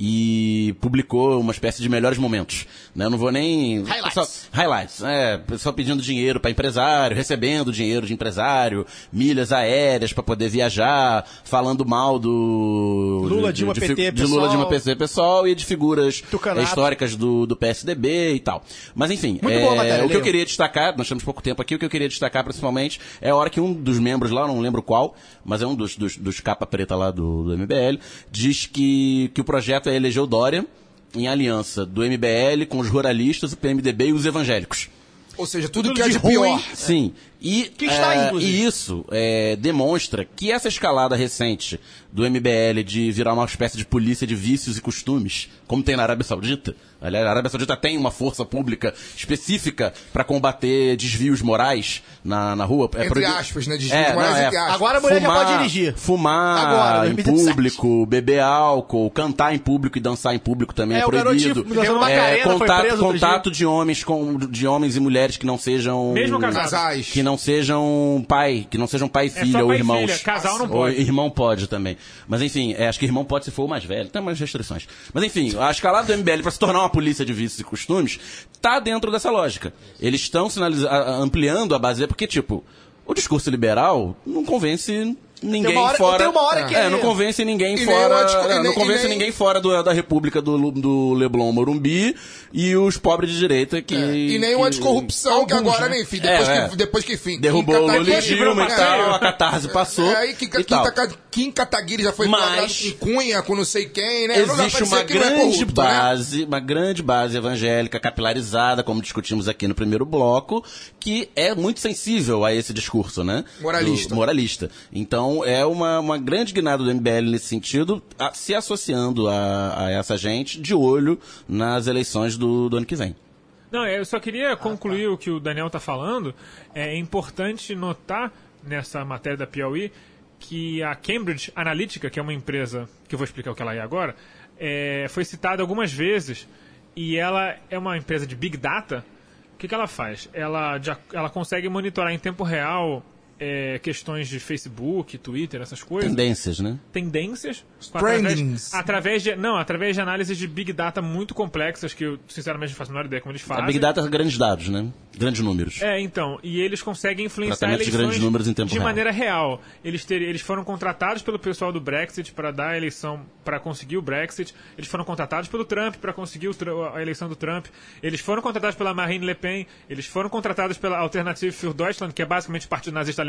Speaker 6: e publicou uma espécie de melhores momentos, né? Eu não vou nem... Highlights. Pessoal pedindo dinheiro para empresário, recebendo dinheiro de empresário, milhas aéreas para poder viajar, falando mal do...
Speaker 5: Lula, Dilma, PT,
Speaker 6: Lula, Dilma, PT, pessoal, e de figuras históricas do PSDB e tal. Mas enfim, o que eu queria destacar, nós temos pouco tempo aqui, o que eu queria destacar principalmente é a hora que um dos membros lá, não lembro qual, mas é um dos capa preta lá do MBL, diz que o projeto é eleger o Dória em aliança do MBL com os ruralistas, o PMDB e os evangélicos.
Speaker 7: Ou seja, tudo que é de pior.
Speaker 6: Sim. E isso demonstra que essa escalada recente do MBL de virar uma espécie de polícia de vícios e costumes, como tem na Arábia Saudita. Aliás, a Arábia Saudita tem uma força pública específica para combater desvios morais na rua.
Speaker 7: Entre aspas, né? Desvios morais entre aspas.
Speaker 5: Agora a mulher já pode dirigir.
Speaker 6: Fumar em público, beber álcool, cantar em público e dançar em público também é proibido. Contato de homens e mulheres que não sejam...
Speaker 4: Mesmo casais.
Speaker 6: Que não sejam pai e filha ou irmãos.
Speaker 4: Filha. Casal não pode.
Speaker 6: Ou irmão pode também. Mas enfim, acho que irmão pode se for o mais velho. Tem umas restrições. Mas enfim, a escalada do MBL para se tornar uma polícia de vícios e costumes tá dentro dessa lógica. Eles estão ampliando a base, porque tipo, o discurso liberal não convence ninguém fora. Não convence ninguém fora. Não convence ninguém fora da República do Leblon Morumbi e os pobres de direita que.
Speaker 7: E nem o anticorrupção, que agora, né? Enfim, depois que
Speaker 6: derrubou o Lula e Dilma e tal, a catarse passou.
Speaker 7: Kim Kataguiri já foi enquadrado com Cunha, com não sei quem, né?
Speaker 6: Existe uma grande base evangélica capilarizada, como discutimos aqui no primeiro bloco, que é muito sensível a esse discurso, né? Moralista. Então, é uma grande guinada do MBL nesse sentido, se associando a essa gente de olho nas eleições do ano que vem.
Speaker 4: Não, eu só queria concluir o que o Daniel está falando. É importante notar, nessa matéria da Piauí, que a Cambridge Analytica, que é uma empresa, que eu vou explicar o que ela é agora, foi citada algumas vezes, e ela é uma empresa de Big Data. O que ela faz? Ela consegue monitorar em tempo real questões de Facebook, Twitter, essas coisas.
Speaker 6: Tendências, né?
Speaker 4: Tendências. Através de análises de Big Data muito complexas, que eu, sinceramente, não faço a menor ideia como eles fazem.
Speaker 6: Big Data são grandes dados, né? Grandes números.
Speaker 4: Então. E eles conseguem influenciar
Speaker 6: eleições de grandes números em tempo
Speaker 4: de maneira real. Eles foram contratados pelo pessoal do Brexit para dar a eleição, para conseguir o Brexit. Eles foram contratados pelo Trump para conseguir a eleição do Trump. Eles foram contratados pela Marine Le Pen. Eles foram contratados pela Alternative für Deutschland, que é basicamente o partido nazista alemão,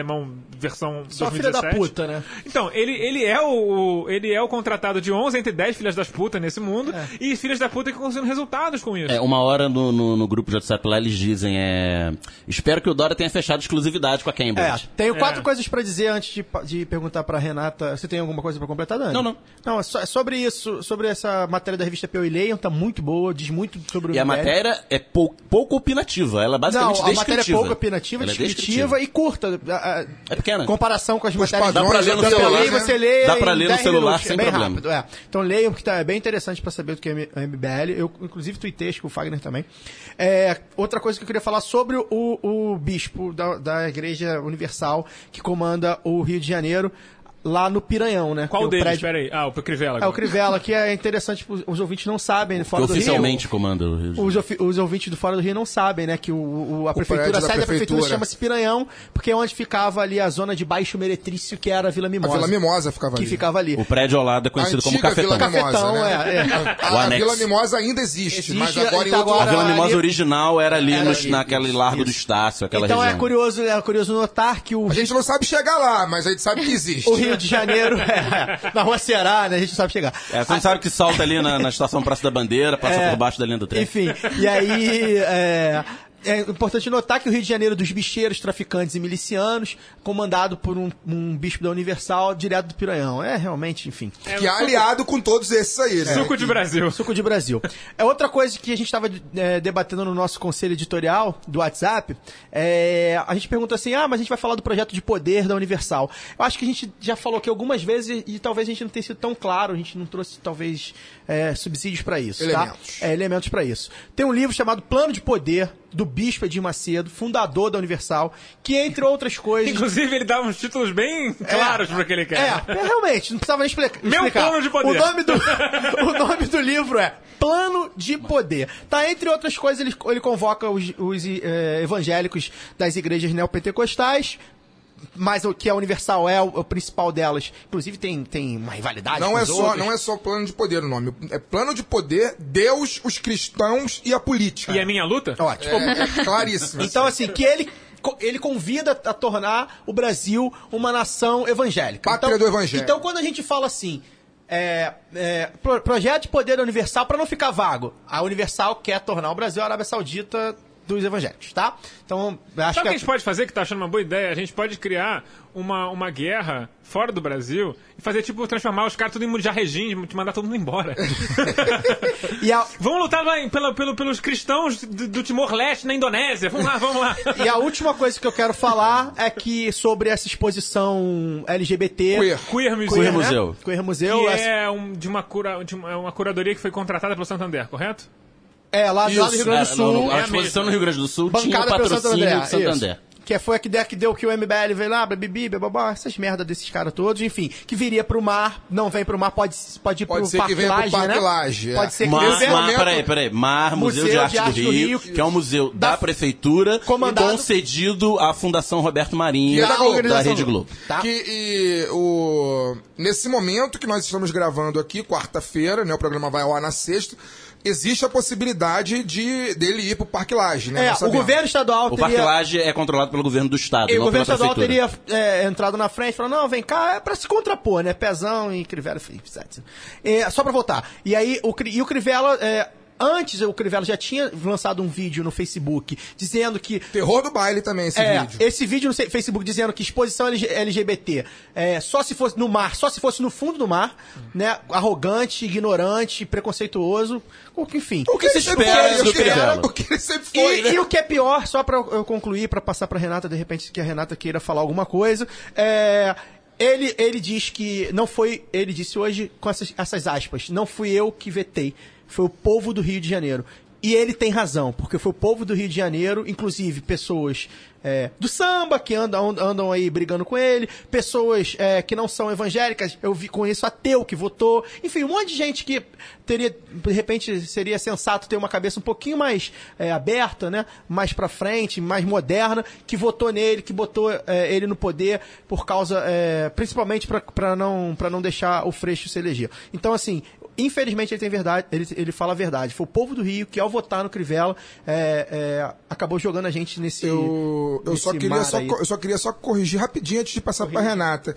Speaker 4: alemão versão
Speaker 5: Só
Speaker 4: 2017.
Speaker 5: filha da puta, né?
Speaker 4: Então, ele é o contratado de 11 entre 10 filhas das putas nesse mundo, e filhas da puta que conseguiram resultados com isso.
Speaker 6: Uma hora no grupo de WhatsApp lá eles dizem, espero que o Dória tenha fechado exclusividade com a Cambridge.
Speaker 5: Tenho 4 coisas pra dizer antes de perguntar pra Renata. Você tem alguma coisa pra completar, Dani?
Speaker 6: Não.
Speaker 5: Não, é sobre isso, sobre essa matéria da revista Peu e Leiam, tá muito boa, diz muito sobre o
Speaker 6: E a matéria é pouco opinativa, ela é basicamente descritiva.
Speaker 5: A matéria é pouco opinativa, descritiva e curta.
Speaker 6: É pequena.
Speaker 5: Comparação com as matérias...
Speaker 6: Dá pra ler no celular,
Speaker 5: você lê
Speaker 6: dá pra ler no celular
Speaker 5: minutos,
Speaker 6: sem
Speaker 5: bem
Speaker 6: problema.
Speaker 5: Rápido, Então leiam, que é bem interessante pra saber do que é a MBL. Eu, inclusive, tuitei, acho que o Fagner também. Outra coisa que eu queria falar sobre o bispo da Igreja Universal, que comanda o Rio de Janeiro, lá no Piranhão, né?
Speaker 4: Qual deles? Peraí. O Crivella.
Speaker 5: O Crivella, que é interessante, os ouvintes não sabem, fora do Rio.
Speaker 6: Oficialmente comanda o Rio.
Speaker 5: Os ouvintes do fora do Rio não sabem, né? Que a prefeitura, a sede da prefeitura chama-se Piranhão, porque é onde ficava ali a zona de Baixo Meretrício, que era a Vila Mimosa.
Speaker 7: A Vila Mimosa ficava ali.
Speaker 5: Que ficava ali.
Speaker 6: O prédio ao lado é conhecido como Cafetão.
Speaker 7: Vila Mimosa,
Speaker 5: Cafetão,
Speaker 7: né?
Speaker 5: A
Speaker 7: Vila Mimosa ainda existe, mas agora em outro
Speaker 6: A Vila Mimosa
Speaker 5: ali,
Speaker 6: original era ali naquele Largo do Estácio, aquela
Speaker 5: então
Speaker 6: região.
Speaker 5: É curioso notar que
Speaker 7: A gente não sabe chegar lá, mas a gente sabe que existe.
Speaker 5: O Rio de Janeiro... na Rua Ceará, né? A gente não sabe chegar.
Speaker 6: Você não sabe que salta ali na estação Praça da Bandeira, passa por baixo da linha do trem.
Speaker 5: Enfim, e aí... É importante notar que o Rio de Janeiro dos bicheiros, traficantes e milicianos, comandado por um bispo da Universal, direto do Piranhão. Realmente, enfim.
Speaker 7: Que é aliado com todos esses aí, né?
Speaker 4: Suco de Brasil.
Speaker 5: Suco de Brasil. Outra coisa que a gente estava debatendo no nosso conselho editorial do WhatsApp, a gente perguntou assim, mas a gente vai falar do projeto de poder da Universal. Eu acho que a gente já falou aqui algumas vezes e talvez a gente não tenha sido tão claro, a gente não trouxe, talvez, subsídios para isso.
Speaker 7: Elementos.
Speaker 5: Tá? Elementos para isso. Tem um livro chamado Plano de Poder, do Bispo Edir Macedo, fundador da Universal, que, entre outras coisas...
Speaker 4: Inclusive, ele dá uns títulos bem claros para o que ele quer.
Speaker 5: Realmente, não precisava nem explicar.
Speaker 4: Meu Plano de Poder.
Speaker 5: O nome do livro é Plano de Poder. Tá, entre outras coisas, ele convoca os evangélicos das igrejas neopentecostais, mas o que a Universal é o principal delas. Inclusive tem uma rivalidade
Speaker 7: não
Speaker 5: com
Speaker 7: é
Speaker 5: os
Speaker 7: só
Speaker 5: outros.
Speaker 7: Não é só plano de poder o nome. É plano de poder, Deus, os cristãos e a política.
Speaker 4: E a minha luta?
Speaker 5: Ótimo.
Speaker 7: É claríssimo.
Speaker 5: Então, assim, que ele convida a tornar o Brasil uma nação evangélica.
Speaker 7: Pátria do evangelho.
Speaker 5: Então, quando a gente fala assim, projeto de poder da Universal, para não ficar vago, a Universal quer tornar o Brasil a Arábia Saudita dos evangélicos, tá? Então, acho
Speaker 4: Sabe o que a gente pode fazer, que tá achando uma boa ideia? A gente pode criar uma guerra fora do Brasil e fazer, transformar os caras tudo em mujahedin, mandar todo mundo embora. Vamos lutar lá pelos cristãos do Timor-Leste, na Indonésia. Vamos lá.
Speaker 5: E a última coisa que eu quero falar é que sobre essa exposição LGBT...
Speaker 4: Queer
Speaker 5: Museu. Queer Museu.
Speaker 4: Que é uma curadoria que foi contratada pelo Santander, correto?
Speaker 5: Lá do Rio Grande do Sul.
Speaker 6: A exposição no Rio Grande do Sul
Speaker 5: bancada
Speaker 6: tinha o patrocínio do Santander.
Speaker 5: Que foi a que deu que o MBL veio lá, essas merdas desses caras todos, enfim, que viria pro mar, não vem pro mar, pode ir pro Parque Lage, né? Pode ser que venha.
Speaker 6: Peraí. Museu de Arte do Rio, que é um museu da prefeitura, concedido à Fundação Roberto Marinho, da Rede Globo.
Speaker 5: Tá?
Speaker 7: Nesse momento que nós estamos gravando aqui, quarta-feira, né, o programa vai ao ar na sexta, existe a possibilidade dele ir pro Parque Lage, né?
Speaker 5: O governo estadual
Speaker 6: teria... O Parque Lage é controlado pelo governo do estado,
Speaker 5: e
Speaker 6: não
Speaker 5: o governo
Speaker 6: pela
Speaker 5: estadual
Speaker 6: prefeitura.
Speaker 5: Teria entrado na frente e falado, não, vem cá, é pra se contrapor, né? Pezão e Crivella, etc. Só pra voltar. E aí, o Crivella... Antes, o Crivella já tinha lançado um vídeo no Facebook dizendo que...
Speaker 7: Terror do baile também, esse vídeo.
Speaker 5: Esse vídeo no Facebook dizendo que exposição LGBT só se fosse no mar, só se fosse no fundo do mar, né? Arrogante, ignorante, preconceituoso, enfim.
Speaker 7: O que se espera do Crivella? O que ele sempre foi, né?
Speaker 5: E o que é pior, só pra eu concluir, pra passar pra Renata, de repente, que a Renata queira falar alguma coisa, ele diz que não foi... Ele disse hoje, com essas aspas, não fui eu que vetei, foi o povo do Rio de Janeiro. E ele tem razão, porque foi o povo do Rio de Janeiro, inclusive pessoas do samba que andam aí brigando com ele, pessoas que não são evangélicas, eu conheço ateu que votou, enfim, um monte de gente que teria, de repente, seria sensato ter uma cabeça um pouquinho mais aberta, né, mais pra frente, mais moderna, que votou nele, que botou ele no poder por causa, principalmente pra não deixar o Freixo se eleger. Então, assim, infelizmente ele tem verdade, ele fala a verdade. Foi o povo do Rio que, ao votar no Crivella, acabou jogando a gente nesse
Speaker 7: Eu só queria corrigir rapidinho antes de passar para Renata.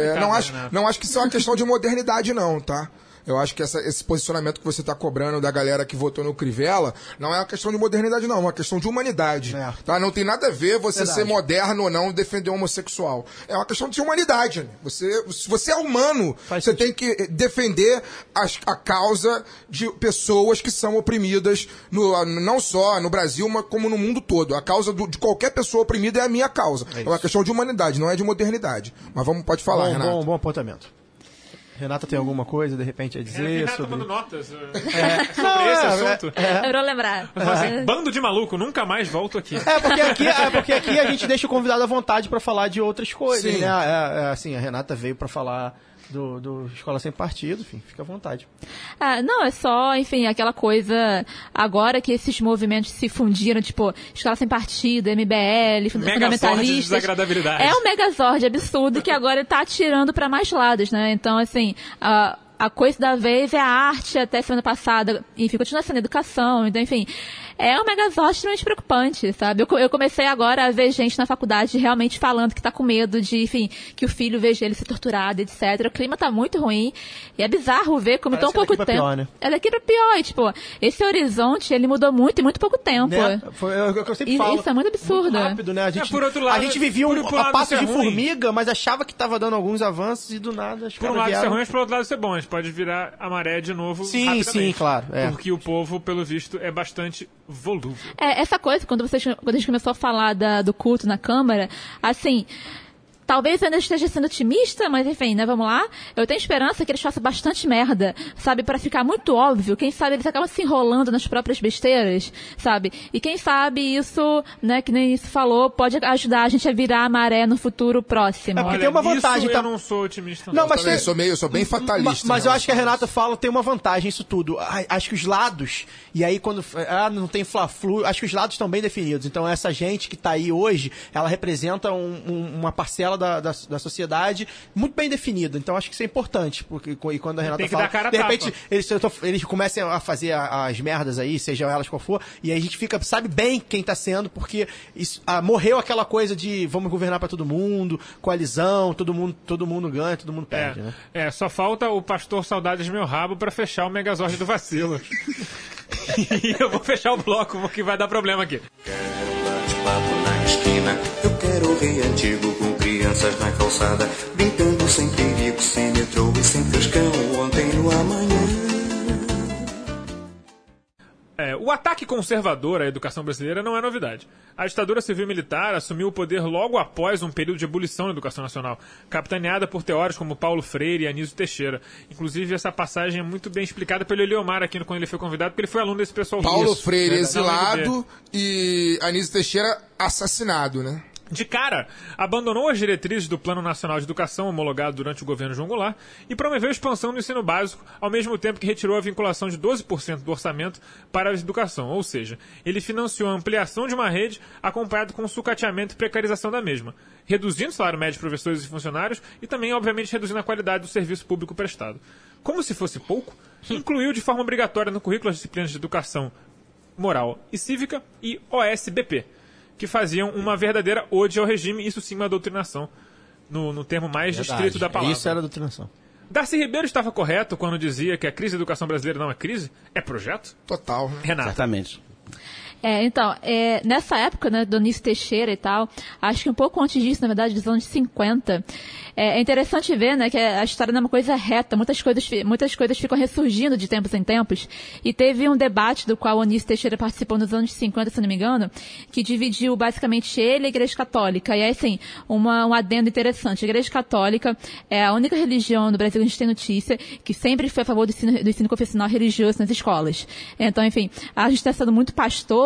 Speaker 7: Não acho que isso é uma questão de modernidade, não, tá? Eu acho que esse posicionamento que você está cobrando da galera que votou no Crivella não é uma questão de modernidade, não. É uma questão de humanidade. Tá? Não tem nada a ver você ser moderno ou não defender o homossexual. É uma questão de humanidade. Se você é humano, você tem que defender a causa de pessoas que são oprimidas, não só no Brasil, mas como no mundo todo. A causa de qualquer pessoa oprimida é a minha causa. É uma questão de humanidade, não é de modernidade. Mas pode falar, Renato.
Speaker 5: Bom apontamento. Renata tem alguma coisa, de repente, a dizer
Speaker 4: Renata
Speaker 5: sobre...
Speaker 4: tomando notas sobre esse assunto.
Speaker 8: Eu vou lembrar.
Speaker 4: Assim, bando de maluco, nunca mais volto aqui.
Speaker 5: Porque aqui a gente deixa o convidado à vontade para falar de outras coisas, né? Assim, a Renata veio para falar do Escola Sem Partido, enfim, fica à vontade.
Speaker 8: Não, é só, enfim, aquela coisa, agora que esses movimentos se fundiram, tipo, Escola Sem Partido, MBL, fundamentalistas.
Speaker 4: De desagradabilidade.
Speaker 8: É um megazord absurdo que agora tá atirando para mais lados, né? Então, assim, a coisa da vez é a arte, até semana passada, enfim, continua sendo educação, então, enfim, é um megazord extremamente preocupante, sabe? Eu comecei agora a ver gente na faculdade realmente falando que tá com medo de, enfim, que o filho veja ele ser torturado, etc. O clima tá muito ruim, e é bizarro ver como tão pouco tempo... Pior, né? É daqui pra pior, e, tipo, esse horizonte, ele mudou muito em muito pouco tempo.
Speaker 5: Né? Foi o que eu sempre falo.
Speaker 8: Isso é muito absurdo.
Speaker 5: Muito rápido, né?
Speaker 4: Por outro lado,
Speaker 5: a gente vivia a passo de formiga, mas achava que tava dando alguns avanços e do nada...
Speaker 4: Por um lado isso é ruim, mas por outro lado isso é bom. A gente pode virar a maré de novo rapidamente.
Speaker 5: Sim, claro.
Speaker 4: Porque o povo, pelo visto, é bastante volúvel.
Speaker 8: Essa coisa, quando a gente começou a falar do culto na Câmara, assim, talvez eu ainda esteja sendo otimista, mas enfim, né, vamos lá. Eu tenho esperança que eles façam bastante merda, sabe, para ficar muito óbvio. Quem sabe eles acabam se enrolando nas próprias besteiras, sabe? E quem sabe isso, né, que nem isso falou, pode ajudar a gente a virar a maré no futuro próximo.
Speaker 5: Porque tem uma vantagem,
Speaker 4: eu não sou otimista. Não,
Speaker 7: mas eu sou bem fatalista.
Speaker 5: Mas eu acho que a Renata fala, tem uma vantagem isso tudo. Acho que os lados, e aí quando não tem fla-flu, acho que os lados estão bem definidos. Então essa gente que tá aí hoje, ela representa uma parcela da sociedade muito bem definida. Então acho que isso é importante, porque e quando a Renata fala, de repente eles começam a fazer as merdas aí, sejam elas qual for, e aí a gente sabe bem quem tá sendo, porque morreu aquela coisa de vamos governar para todo mundo, coalizão, todo mundo ganha, todo mundo perde, né?
Speaker 4: Só falta o pastor Saudades Meu Rabo para fechar o Megazord do vacilo. E eu vou fechar o bloco, porque vai dar problema aqui.
Speaker 2: Eu quero ver antigo com crianças na calçada, brincando sem perigo, sem metrô e sem frescão, ontem no amanhã.
Speaker 4: O ataque conservador à educação brasileira não é novidade. A ditadura civil-militar assumiu o poder logo após um período de ebulição na educação nacional, capitaneada por teóricos como Paulo Freire e Anísio Teixeira. Inclusive, essa passagem é muito bem explicada pelo Eliomar aqui quando ele foi convidado, porque ele foi aluno desse pessoal.
Speaker 7: Paulo Freire exilado e Anísio Teixeira assassinado, né?
Speaker 4: De cara, abandonou as diretrizes do Plano Nacional de Educação homologado durante o governo João Goulart e promoveu a expansão do ensino básico, ao mesmo tempo que retirou a vinculação de 12% do orçamento para a educação, ou seja, ele financiou a ampliação de uma rede acompanhado com sucateamento e precarização da mesma, reduzindo o salário médio de professores e funcionários e também, obviamente, reduzindo a qualidade do serviço público prestado. Como se fosse pouco, incluiu de forma obrigatória no currículo as disciplinas de educação moral e cívica e OSBP, que faziam uma verdadeira ode ao regime, isso sim uma doutrinação, no termo mais estrito da palavra.
Speaker 5: Isso era doutrinação.
Speaker 4: Darcy Ribeiro estava correto quando dizia que a crise da educação brasileira não é crise? É projeto?
Speaker 7: Total.
Speaker 4: Renato.
Speaker 6: Exatamente.
Speaker 8: Então, nessa época, né, do Anísio Teixeira e tal, acho que um pouco antes disso, na verdade, dos anos 50, é interessante ver, né, que a história não é uma coisa reta, muitas coisas ficam ressurgindo de tempos em tempos, e teve um debate do qual o Anísio Teixeira participou nos anos 50, se não me engano, que dividiu basicamente ele e a Igreja Católica, e aí, assim, um adendo interessante, a Igreja Católica é a única religião no Brasil que a gente tem notícia, que sempre foi a favor do ensino confessional religioso nas escolas. Então, enfim, a gente está sendo muito pastor,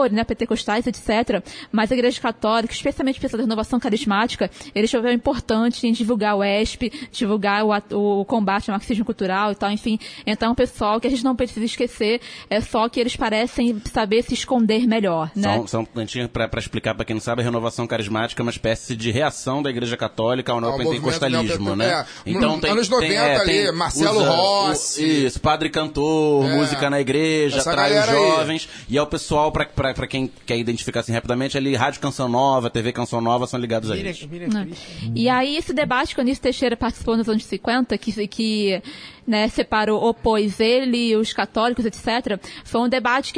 Speaker 8: pastores, né, pentecostais, etc. Mas a Igreja Católica, especialmente pela renovação carismática, eles tiveram importante em divulgar o ESP, divulgar o combate ao marxismo cultural e tal, enfim. Então, pessoal, que a gente não precisa esquecer é só que eles parecem saber se esconder melhor, né?
Speaker 6: Só um momentinho para explicar para quem não sabe, a renovação carismática é uma espécie de reação da Igreja Católica ao neopentecostalismo, né?
Speaker 7: Então anos 90 ali, Marcelo Rossi.
Speaker 6: Isso, padre cantor, música na igreja, atrai os jovens. E é o pessoal, para quem quer identificar assim rapidamente, ali, Rádio Canção Nova, TV Canção Nova, são ligados a isso.
Speaker 8: E aí, esse debate que o Anísio Teixeira participou nos anos 50, que né, separou, opôs ele e os católicos, etc., foi um debate que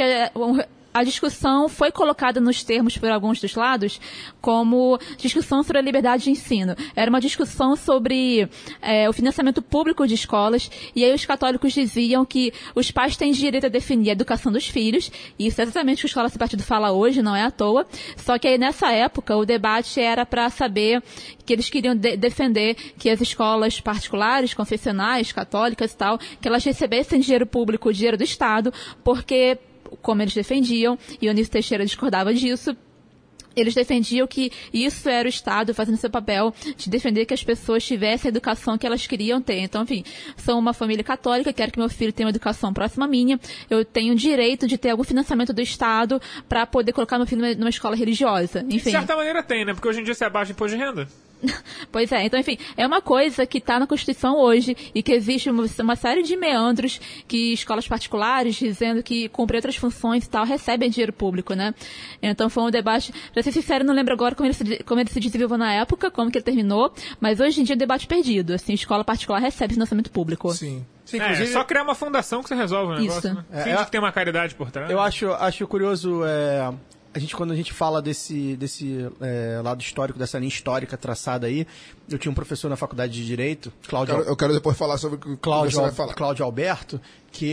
Speaker 8: a discussão foi colocada nos termos por alguns dos lados como discussão sobre a liberdade de ensino. Era uma discussão sobre o financiamento público de escolas, e aí os católicos diziam que os pais têm direito a definir a educação dos filhos, e isso é exatamente o que a Escola Sem Partido fala hoje, não é à toa. Só que aí nessa época o debate era para saber que eles queriam defender que as escolas particulares, confessionais, católicas e tal, que elas recebessem dinheiro público, dinheiro do Estado, porque, como eles defendiam, e o Anísio Teixeira discordava disso, eles defendiam que isso era o Estado fazendo seu papel de defender que as pessoas tivessem a educação que elas queriam ter. Então, enfim, sou uma família católica, quero que meu filho tenha uma educação próxima à minha, eu tenho o direito de ter algum financiamento do Estado para poder colocar meu filho numa escola religiosa. Enfim.
Speaker 4: De certa maneira tem, né? Porque hoje em dia você abaixa o imposto de renda.
Speaker 8: Pois é, então, enfim, é uma coisa que está na Constituição hoje e que existe uma série de meandros que escolas particulares, dizendo que cumprem outras funções e tal, recebem dinheiro público, né? Então foi um debate, pra ser sincero, não lembro agora como ele se desenvolveu na época, como que ele terminou, mas hoje em dia é um debate perdido, assim, escola particular recebe financiamento público.
Speaker 7: Sim.
Speaker 4: Sim, inclusive, só criar uma fundação que você resolve o negócio,
Speaker 8: isso.
Speaker 4: Né? Finge que tem uma caridade por trás.
Speaker 5: Eu acho curioso, quando a gente fala desse lado histórico, dessa linha histórica traçada aí, eu tinha um professor na faculdade de Direito, Cláudio...
Speaker 7: Eu quero depois falar sobre o que você vai falar.
Speaker 5: Cláudio Alberto, que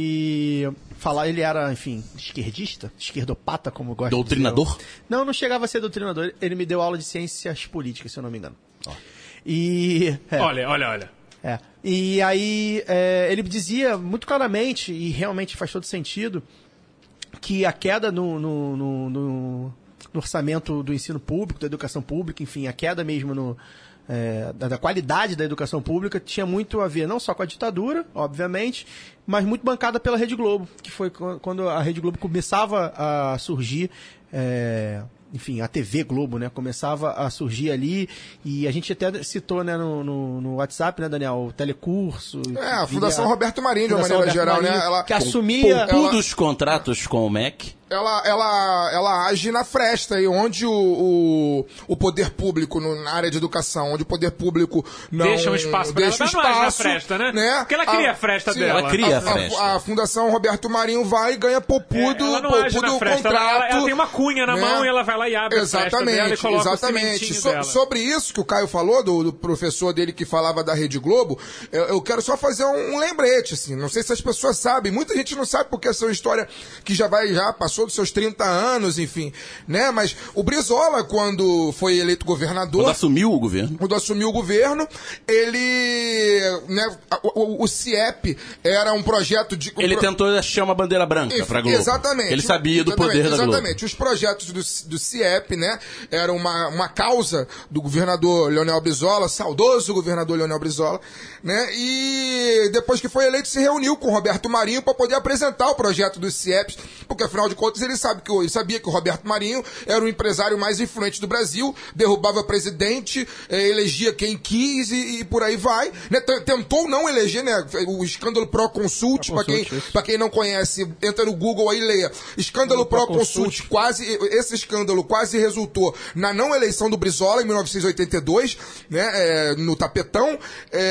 Speaker 5: ele era, enfim, esquerdopata, como eu gosto
Speaker 6: Doutrinador?
Speaker 5: de dizer. Não chegava a ser doutrinador, ele me deu aula de ciências políticas, se eu não me engano. E...
Speaker 4: Olha.
Speaker 5: E aí, ele dizia muito claramente, e realmente faz todo sentido, que a queda no orçamento do ensino público, da educação pública, enfim, a queda mesmo da qualidade da educação pública tinha muito a ver não só com a ditadura, obviamente, mas muito bancada pela Rede Globo, que foi quando a Rede Globo começava a surgir... enfim, a TV Globo, né, começava a surgir ali, e a gente até citou, né, no WhatsApp, né, Daniel, o telecurso.
Speaker 7: A Fundação Roberto Marinho, de uma maneira geral, né, ela
Speaker 5: que assumia...
Speaker 6: Poupudos contratos com o MEC.
Speaker 7: Ela age na fresta, e onde o poder público na área de educação, onde o poder público não
Speaker 4: deixa um espaço para ela, não age na fresta, né? Porque ela cria a fresta dela.
Speaker 6: Ela cria a fresta.
Speaker 7: A Fundação Roberto Marinho vai e ganha poupudo contrato.
Speaker 4: Ela tem uma cunha na mão e ela vai lá e abre a fresta dela e coloca o cimentinho dela.
Speaker 7: Sobre isso que o Caio falou, do professor dele que falava da Rede Globo, eu quero só fazer um lembrete, assim, não sei se as pessoas sabem, muita gente não sabe porque essa é uma história que já passou dos seus 30 anos, enfim, né? Mas o Brizola, quando foi eleito governador...
Speaker 6: Quando assumiu o governo,
Speaker 7: ele... Né, o CIEP era um projeto de...
Speaker 6: Ele tentou achar uma bandeira branca pra Globo.
Speaker 7: Exatamente.
Speaker 6: Ele sabia do poder da Globo.
Speaker 7: Exatamente. Os projetos do CIEP, né? Era uma causa do governador Leonel Brizola, saudoso governador Leonel Brizola, né? E depois que foi eleito, se reuniu com o Roberto Marinho para poder apresentar o projeto dos CIEPs, porque afinal de contas ele sabia que o Roberto Marinho era o empresário mais influente do Brasil, derrubava presidente, elegia quem quis e por aí vai, né? Tentou não eleger, né? O escândalo Proconsult, para quem não conhece, entra no Google aí e leia. Escândalo Proconsult, esse escândalo quase resultou na não eleição do Brizola em 1982, né? No tapetão.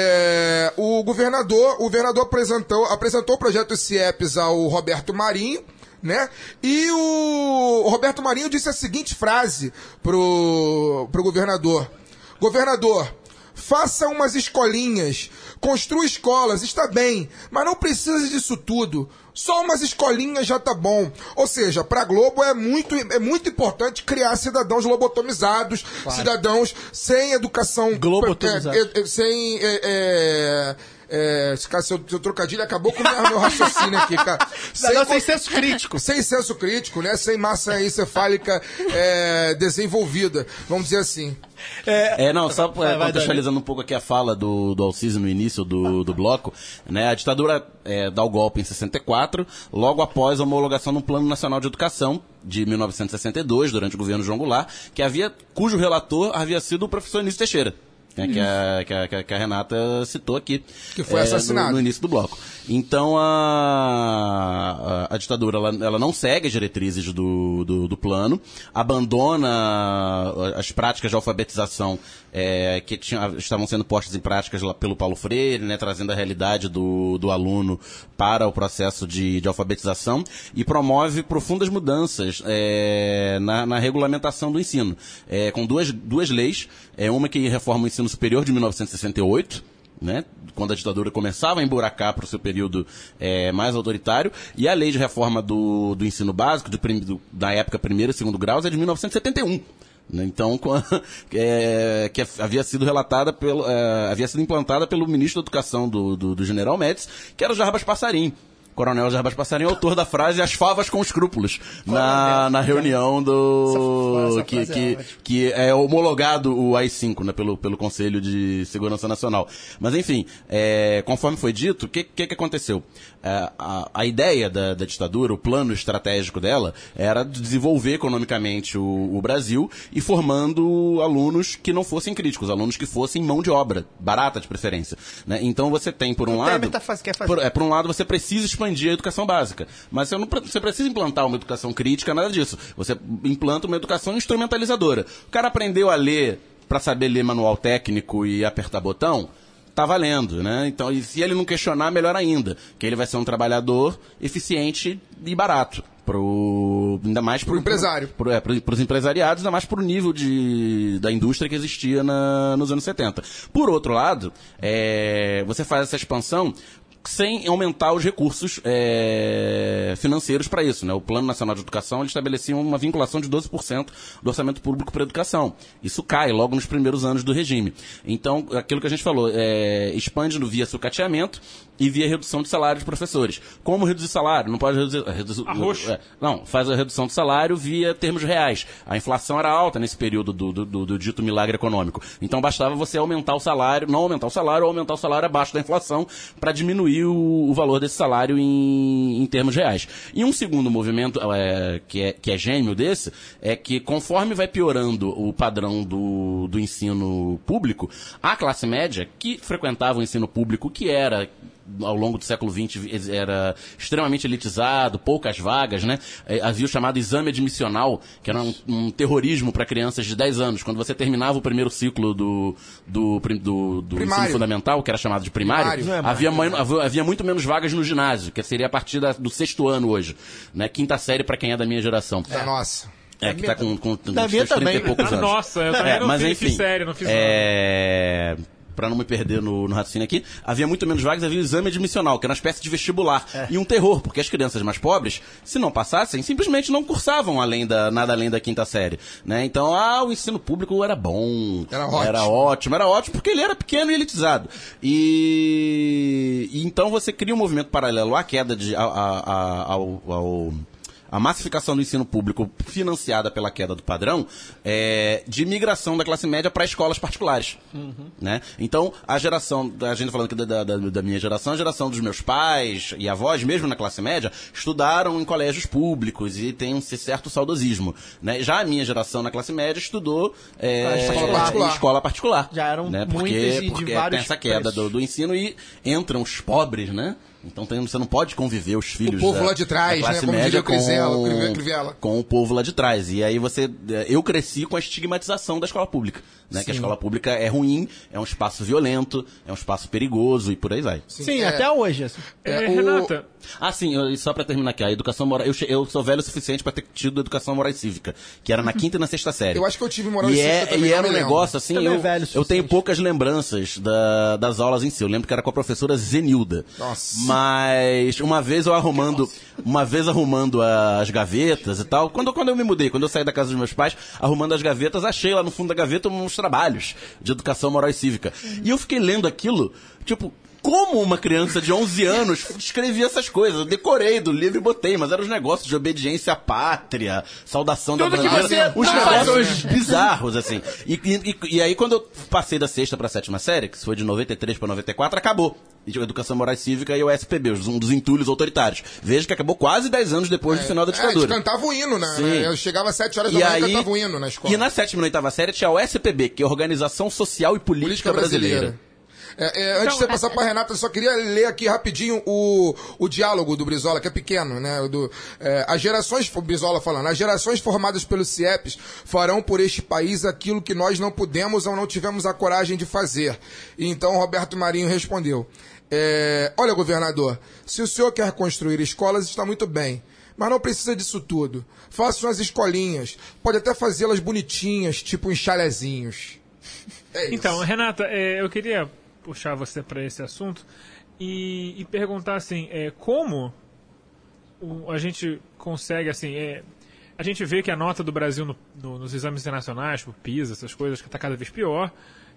Speaker 7: O governador apresentou o projeto CIEPs ao Roberto Marinho, né? E o Roberto Marinho disse a seguinte frase pro governador: governador, faça umas escolinhas, construa escolas, está bem, mas não precisa disso tudo. Só umas escolinhas já tá bom. Ou seja, para a Globo é muito importante criar cidadãos lobotomizados, claro. Cidadãos sem educação...
Speaker 5: Globotomizados.
Speaker 7: Seu trocadilho acabou com o meu raciocínio aqui, cara.
Speaker 5: Sem senso crítico.
Speaker 7: Sem senso crítico, né? Sem massa encefálica desenvolvida, vamos dizer assim.
Speaker 6: Só contextualizando um pouco aqui a fala do Alciso no início do bloco, né? A ditadura dá o golpe em 64, logo após a homologação do Plano Nacional de Educação, de 1962, durante o governo João Goulart, cujo relator havia sido o professor Anísio Teixeira. Que a Renata citou aqui.
Speaker 7: Que foi assassinado.
Speaker 6: No início do bloco. Então, a ditadura ela não segue as diretrizes do plano, abandona as práticas de alfabetização que estavam sendo postas em práticas pelo Paulo Freire, né, trazendo a realidade do aluno para o processo de alfabetização, e promove profundas mudanças na regulamentação do ensino, com duas leis, uma que reforma o ensino superior de 1968, né, quando a ditadura começava a emburacar para o seu período mais autoritário, e a lei de reforma do ensino básico, da época primeiro e segundo graus, é de 1971. Então, que havia sido havia sido implantada pelo ministro da Educação do General Médici, que era o Jarbas Passarim. Coronel Jarbas Passarim, autor da frase "as favas com escrúpulos", na reunião que é homologado o AI-5, né, pelo Conselho de Segurança Nacional. Mas, enfim, conforme foi dito, o que aconteceu? A ideia da ditadura, o plano estratégico dela, era desenvolver economicamente o Brasil e formando alunos que não fossem críticos, alunos que fossem mão de obra, barata de preferência, né? Então você tem, por um lado... Por um lado, você precisa expandir a educação básica, mas você precisa implantar uma educação crítica, nada disso. Você implanta uma educação instrumentalizadora. O cara aprendeu a ler para saber ler manual técnico e apertar botão, tá valendo, né? Então, e se ele não questionar, melhor ainda, que ele vai ser um trabalhador eficiente e barato. Ainda mais pro
Speaker 7: empresário.
Speaker 6: Pros empresariados, ainda mais pro nível da indústria que existia nos anos 70. Por outro lado, você faz essa expansão sem aumentar os recursos financeiros para isso, né? O Plano Nacional de Educação ele estabelecia uma vinculação de 12% do orçamento público para a educação. Isso cai logo nos primeiros anos do regime. Então, aquilo que a gente falou, expande via sucateamento e via redução de salário de professores. Como reduzir salário? Não pode reduzir... não, faz a redução do salário via termos reais. A inflação era alta nesse período do dito milagre econômico. Então bastava você aumentar o salário, não aumentar o salário, ou aumentar o salário abaixo da inflação para diminuir o valor desse salário em termos reais. E um segundo movimento que é gêmeo desse, é que conforme vai piorando o padrão do ensino público, a classe média que frequentava o ensino público, que era ao longo do século XX era extremamente elitizado, poucas vagas, né? Havia o chamado exame admissional, que era um terrorismo para crianças de 10 anos. Quando você terminava o primeiro ciclo do ensino fundamental, que era chamado de primário, havia muito menos vagas no ginásio, que seria a partir do 6º ano hoje, né? 5ª série para quem é da minha geração.
Speaker 7: Nossa.
Speaker 6: Que tá com
Speaker 5: da minha
Speaker 6: 30 e poucos anos.
Speaker 4: Nossa, eu também não fiz série, não fiz nada.
Speaker 6: Para não me perder no raciocínio aqui, havia muito menos vagas, havia o exame admissional, que era uma espécie de vestibular. E um terror, porque as crianças mais pobres, se não passassem, simplesmente não cursavam nada além da 5ª série. Né? Então, o ensino público era bom, era ótimo, porque ele era pequeno e elitizado. E então você cria um movimento paralelo à queda a massificação do ensino público financiada pela queda do padrão de migração da classe média para escolas particulares. Né? Então, a gente falando aqui da minha geração, a geração dos meus pais e avós, mesmo na classe média, estudaram em colégios públicos e tem um certo saudosismo. Né? Já a minha geração na classe média estudou em escola particular.
Speaker 5: Já eram
Speaker 6: né?
Speaker 5: Porque
Speaker 6: tem essa queda do ensino e entram os pobres, né? Então você não pode conviver os filhos
Speaker 7: o povo lá de trás,
Speaker 6: da classe
Speaker 7: né?
Speaker 6: média
Speaker 7: Crivella.
Speaker 6: Com o povo lá de trás. E aí eu cresci com a estigmatização da escola pública, né? Que a escola pública é ruim, é um espaço violento, é um espaço perigoso e por aí vai.
Speaker 5: Sim, até hoje. Assim.
Speaker 4: Renata.
Speaker 6: Só pra terminar aqui, a educação moral, eu sou velho o suficiente pra ter tido educação moral e cívica, que era na 5ª e na 6ª série.
Speaker 7: Eu acho que eu tive moral e cívica também.
Speaker 6: E era um negócio assim, eu tenho poucas lembranças das aulas em si. Eu lembro que era com a professora Zenilda.
Speaker 7: Nossa.
Speaker 6: Mas uma vez arrumando as gavetas e tal, quando eu me mudei, quando eu saí da casa dos meus pais, arrumando as gavetas, achei lá no fundo da gaveta uns trabalhos de educação moral e cívica. E eu fiquei lendo aquilo, tipo, como uma criança de 11 anos escrevia essas coisas. Eu decorei do livro e botei, mas eram os negócios de obediência à pátria, saudação da bandeira, os negócios bizarros, assim. E aí, quando eu passei da 6ª pra 7ª série, que foi de 93 pra 94, acabou. Educação Moral e Cívica e o SPB, um dos entulhos autoritários. Veja que acabou quase 10 anos depois do final da ditadura.
Speaker 7: A gente cantava o hino, né?
Speaker 6: Sim.
Speaker 7: Eu chegava às 7 horas da manhã e cantava o hino na escola.
Speaker 6: E na 7ª e 8ª série tinha o SPB, que é a Organização Social e Política Brasileira.
Speaker 7: Antes de você passar para Renata, eu só queria ler aqui rapidinho o diálogo do Brizola, que é pequeno, né? As gerações, o Brizola falando, as gerações formadas pelos CIEPs farão por este país aquilo que nós não pudemos ou não tivemos a coragem de fazer. E então Roberto Marinho respondeu, olha, governador, se o senhor quer construir escolas, está muito bem. Mas não precisa disso tudo. Faça umas escolinhas. Pode até fazê-las bonitinhas, tipo uns chalezinhos.
Speaker 4: Então, Renata, eu queria puxar você para esse assunto e perguntar assim, como a gente consegue, assim, a gente vê que a nota do Brasil nos exames internacionais, tipo PISA, essas coisas, que está cada vez pior,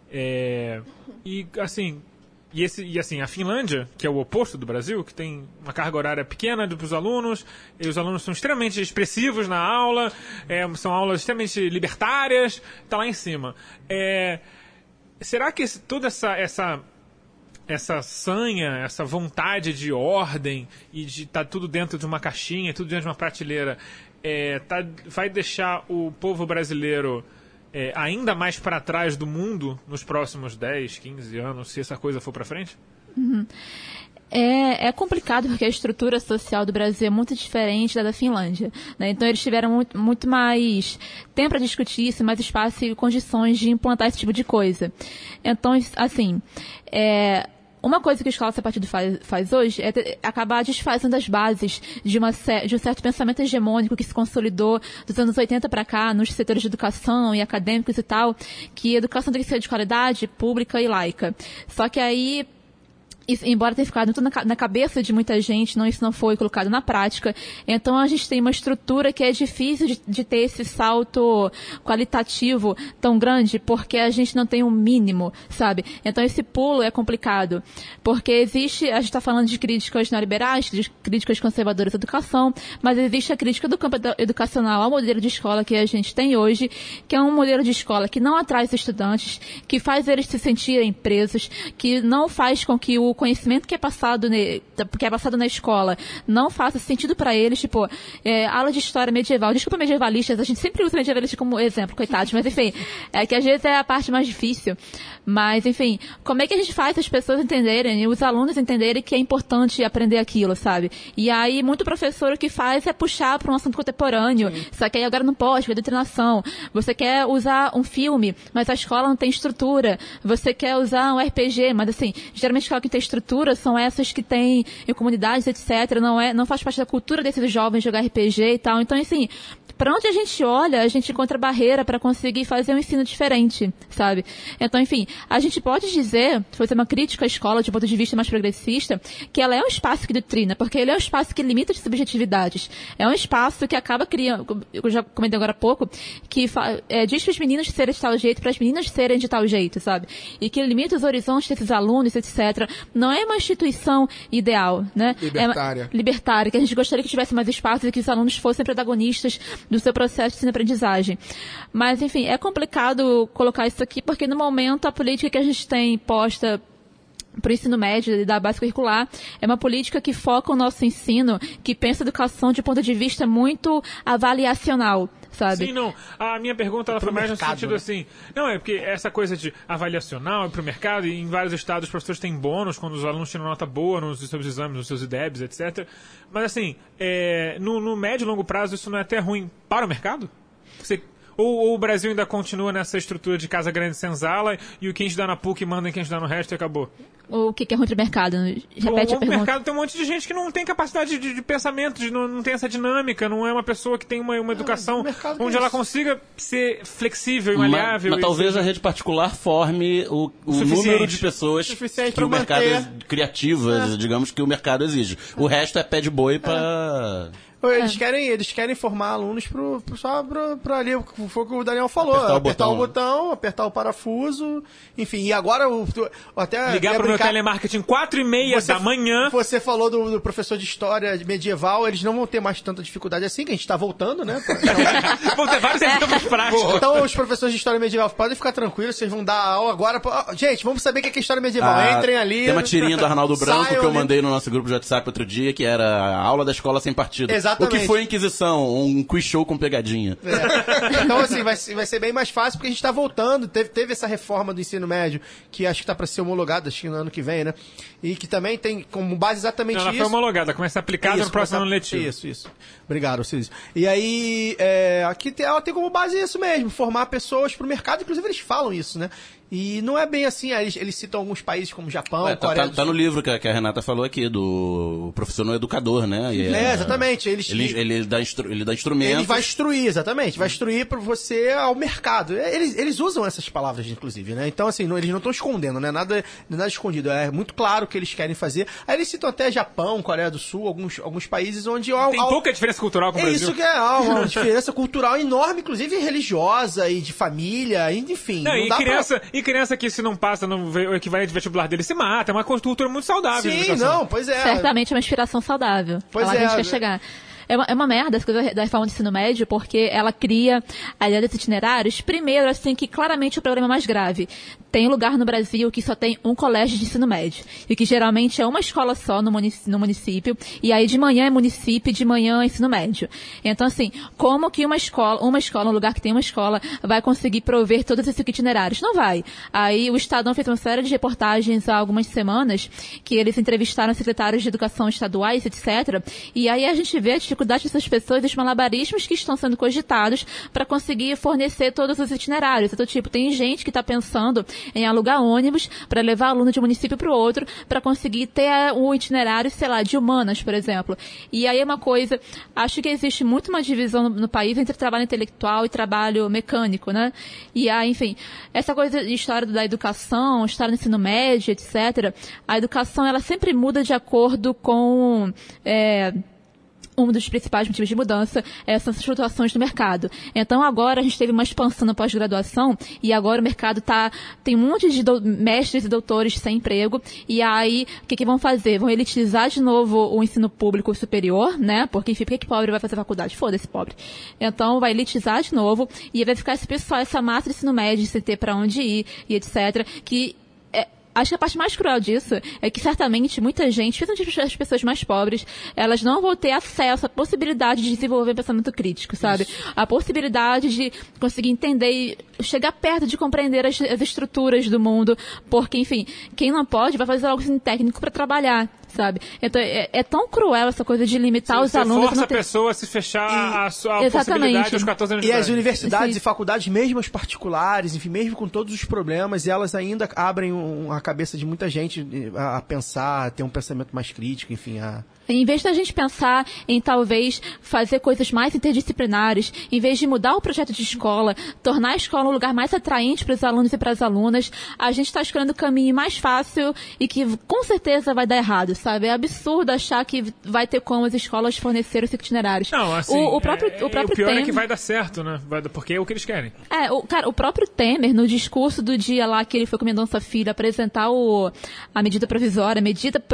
Speaker 4: e assim, a Finlândia, que é o oposto do Brasil, que tem uma carga horária pequena para os alunos, e os alunos são extremamente expressivos na aula, são aulas extremamente libertárias, está lá em cima. Será que toda essa sanha, essa vontade de ordem e de estar tudo dentro de uma caixinha, tudo dentro de uma prateleira, vai deixar o povo brasileiro ainda mais para trás do mundo nos próximos 10, 15 anos, se essa coisa for para frente?
Speaker 8: Uhum. É complicado porque a estrutura social do Brasil é muito diferente da Finlândia, né? Então eles tiveram muito mais tempo para discutir isso, mais espaço e condições de implantar esse tipo de coisa. Então, assim, uma coisa que a Escola Sem Partido faz hoje é acabar desfazendo as bases de um certo pensamento hegemônico que se consolidou dos anos 80 para cá, nos setores de educação e acadêmicos e tal, que a educação tem que ser de qualidade, pública e laica. Só que aí, embora tenha ficado tudo na cabeça de muita gente, isso não foi colocado na prática. Então a gente tem uma estrutura que é difícil de ter esse salto qualitativo tão grande, porque a gente não tem um mínimo, sabe? Então esse pulo é complicado, porque a gente está falando de críticas neoliberais, de críticas conservadoras da educação, mas existe a crítica do campo educacional ao modelo de escola que a gente tem hoje, que é um modelo de escola que não atrai os estudantes, que faz eles se sentirem presos, que não faz com que o conhecimento que é passado na escola não faça sentido para eles, tipo, aula de história medieval. Desculpa, medievalistas, a gente sempre usa medievalistas como exemplo, coitados, mas enfim, que às vezes é a parte mais difícil. Mas, enfim, como é que a gente faz as pessoas entenderem, os alunos entenderem que é importante aprender aquilo, sabe? E aí, muito professor o que faz é puxar para um assunto contemporâneo. Sim. Só que aí agora não pode, porque é doutrinação. Você quer usar um filme, mas a escola não tem estrutura. Você quer usar um RPG, mas assim, geralmente a escola que tem estrutura são essas que tem em comunidades, etc. Não faz parte da cultura desses jovens jogar RPG e tal. Então, assim, para onde a gente olha, a gente encontra barreira para conseguir fazer um ensino diferente, sabe? Então, enfim, a gente pode dizer, fazer uma crítica à escola de ponto de vista mais progressista, que ela é um espaço que doutrina, porque ele é um espaço que limita as subjetividades. É um espaço que acaba criando, eu já comentei agora há pouco, que diz para os meninos serem de tal jeito, para as meninas serem de tal jeito, sabe? E que limita os horizontes desses alunos, etc. Não é uma instituição ideal, né? Libertária, que a gente gostaria que tivesse mais espaço e que os alunos fossem protagonistas do seu processo de ensino-aprendizagem. Mas, enfim, é complicado colocar isso aqui, porque no momento a política que a gente tem posta para o ensino médio e da base curricular é uma política que foca o nosso ensino, que pensa a educação de ponto de vista muito avaliacional, sabe?
Speaker 4: Sim, não. A minha pergunta ela foi mais no sentido, né? Assim, não, é porque essa coisa de avaliacional é para o mercado, e em vários estados os professores têm bônus quando os alunos tiram nota boa nos seus exames, nos seus IDEBs, etc. Mas assim, no médio e longo prazo isso não é até ruim para o mercado? Ou o Brasil ainda continua nessa estrutura de casa grande senzala e o quem estudar na PUC manda em quem estudar no resto e acabou?
Speaker 8: O que é ruim para o mercado? Repete a pergunta.
Speaker 4: O mercado tem um monte de gente que não tem capacidade de pensamento, não tem essa dinâmica, não é uma pessoa que tem uma educação onde ela consiga ser flexível e maleável.
Speaker 6: Mas talvez a rede particular forme o número de pessoas que o mercado criativas, digamos, que o mercado exige. O resto é pé de boi para...
Speaker 5: Eles querem formar alunos só pra ali, foi o que o Daniel falou. Apertar o botão, apertar o parafuso, enfim. E agora, até...
Speaker 4: Ligar pro meu telemarketing 4h30 da manhã.
Speaker 5: Você falou do professor de história medieval, eles não vão ter mais tanta dificuldade assim, que a gente tá voltando, né?
Speaker 4: Vão ter vários exemplos práticos.
Speaker 5: Então, os professores de história medieval podem ficar tranquilos, vocês vão dar aula agora. Gente, vamos saber o que é história medieval. Entrem ali.
Speaker 6: Tem uma tirinha do Arnaldo Branco que eu mandei no nosso grupo de WhatsApp outro dia, que era a aula da escola sem partido.
Speaker 5: Exatamente.
Speaker 6: O que foi a Inquisição? Um quiz show com pegadinha.
Speaker 5: Então, assim, vai ser bem mais fácil, porque a gente tá voltando. Teve essa reforma do ensino médio, que acho que tá pra ser homologada, acho que no ano que vem, né? E que também tem como base exatamente isso.
Speaker 4: Ela foi homologada, começa a ser aplicada no próximo ano letivo.
Speaker 5: Isso. Obrigado, Cílio. E aí, aqui ela tem como base isso mesmo, formar pessoas pro mercado, inclusive eles falam isso, né? E não é bem assim, eles citam alguns países como Japão, Coreia do Sul.
Speaker 6: Tá no livro que a Renata falou aqui, do professor no educador, né?
Speaker 5: Exatamente.
Speaker 6: Ele dá instrumentos.
Speaker 5: Ele vai instruir, exatamente. Vai instruir para você ao mercado. Eles usam essas palavras, inclusive, né? Então, assim, eles não estão escondendo, né? Nada escondido. É muito claro o que eles querem fazer. Aí eles citam até Japão, Coreia do Sul, alguns países onde...
Speaker 4: Tem pouca diferença cultural com o Brasil.
Speaker 5: Isso que é uma diferença cultural enorme, inclusive religiosa e de família, enfim.
Speaker 4: E criança que se não passa o equivalente de vestibular dele se mata. É uma cultura muito saudável.
Speaker 5: Sim, pois é.
Speaker 8: Certamente é uma inspiração saudável.
Speaker 5: Pois
Speaker 8: a gente quer chegar. É uma merda essa coisa da reforma do ensino médio, porque ela cria a ideia desses itinerários. Primeiro, assim, que claramente o problema é mais grave. Tem lugar no Brasil que só tem um colégio de ensino médio. E que geralmente é uma escola só no município. E aí de manhã é município e de manhã é ensino médio. Então, assim, como que uma escola, um lugar que tem uma escola, vai conseguir prover todos esses itinerários? Não vai. Aí o Estadão fez uma série de reportagens há algumas semanas, que eles entrevistaram secretários de educação estaduais, etc. E aí a gente vê a dificuldade dessas pessoas, dos malabarismos que estão sendo cogitados para conseguir fornecer todos os itinerários. Então, tem gente que está pensando em alugar ônibus para levar aluno de um município para o outro para conseguir ter um itinerário, sei lá, de humanas, por exemplo. E aí é uma coisa, acho que existe muito uma divisão no país entre trabalho intelectual e trabalho mecânico, né? E aí, enfim, essa coisa de história da educação, história do ensino médio, etc., a educação, ela sempre muda de acordo com... um dos principais motivos de mudança são essas flutuações do mercado. Então, agora a gente teve uma expansão na pós-graduação e agora o mercado tem um monte de mestres e doutores sem emprego. E aí, o que vão fazer? Vão elitizar de novo o ensino público superior, né? Porque, enfim, por que pobre vai fazer faculdade? Foda-se, pobre. Então, vai elitizar de novo e vai ficar esse pessoal, essa massa de ensino médio, sem ter para onde ir e etc., que... Acho que a parte mais cruel disso é que certamente muita gente, principalmente as pessoas mais pobres, elas não vão ter acesso à possibilidade de desenvolver pensamento crítico, sabe? Isso. A possibilidade de conseguir entender e chegar perto de compreender as estruturas do mundo, porque, enfim, quem não pode vai fazer algo assim, técnico para trabalhar, sabe? Então, é tão cruel essa coisa de limitar os alunos...
Speaker 4: Você força a pessoa a se fechar a possibilidade dos 14 anos de idade.
Speaker 5: E as universidades e faculdades, mesmo as particulares, enfim, mesmo com todos os problemas, elas ainda abrem a cabeça de muita gente a pensar, a ter um pensamento mais crítico, enfim,
Speaker 8: Em vez da gente pensar em talvez fazer coisas mais interdisciplinares, em vez de mudar o projeto de escola, tornar a escola um lugar mais atraente para os alunos e para as alunas, a gente está escolhendo o caminho mais fácil e que com certeza vai dar errado, sabe? É absurdo achar que vai ter como as escolas fornecer os itinerários.
Speaker 4: Não, assim, o próprio pior
Speaker 8: Temer...
Speaker 4: é que vai dar certo, né? Porque é o que eles querem.
Speaker 8: O próprio Temer, no discurso do dia lá que ele foi com Mendonça Filho apresentar a medida provisória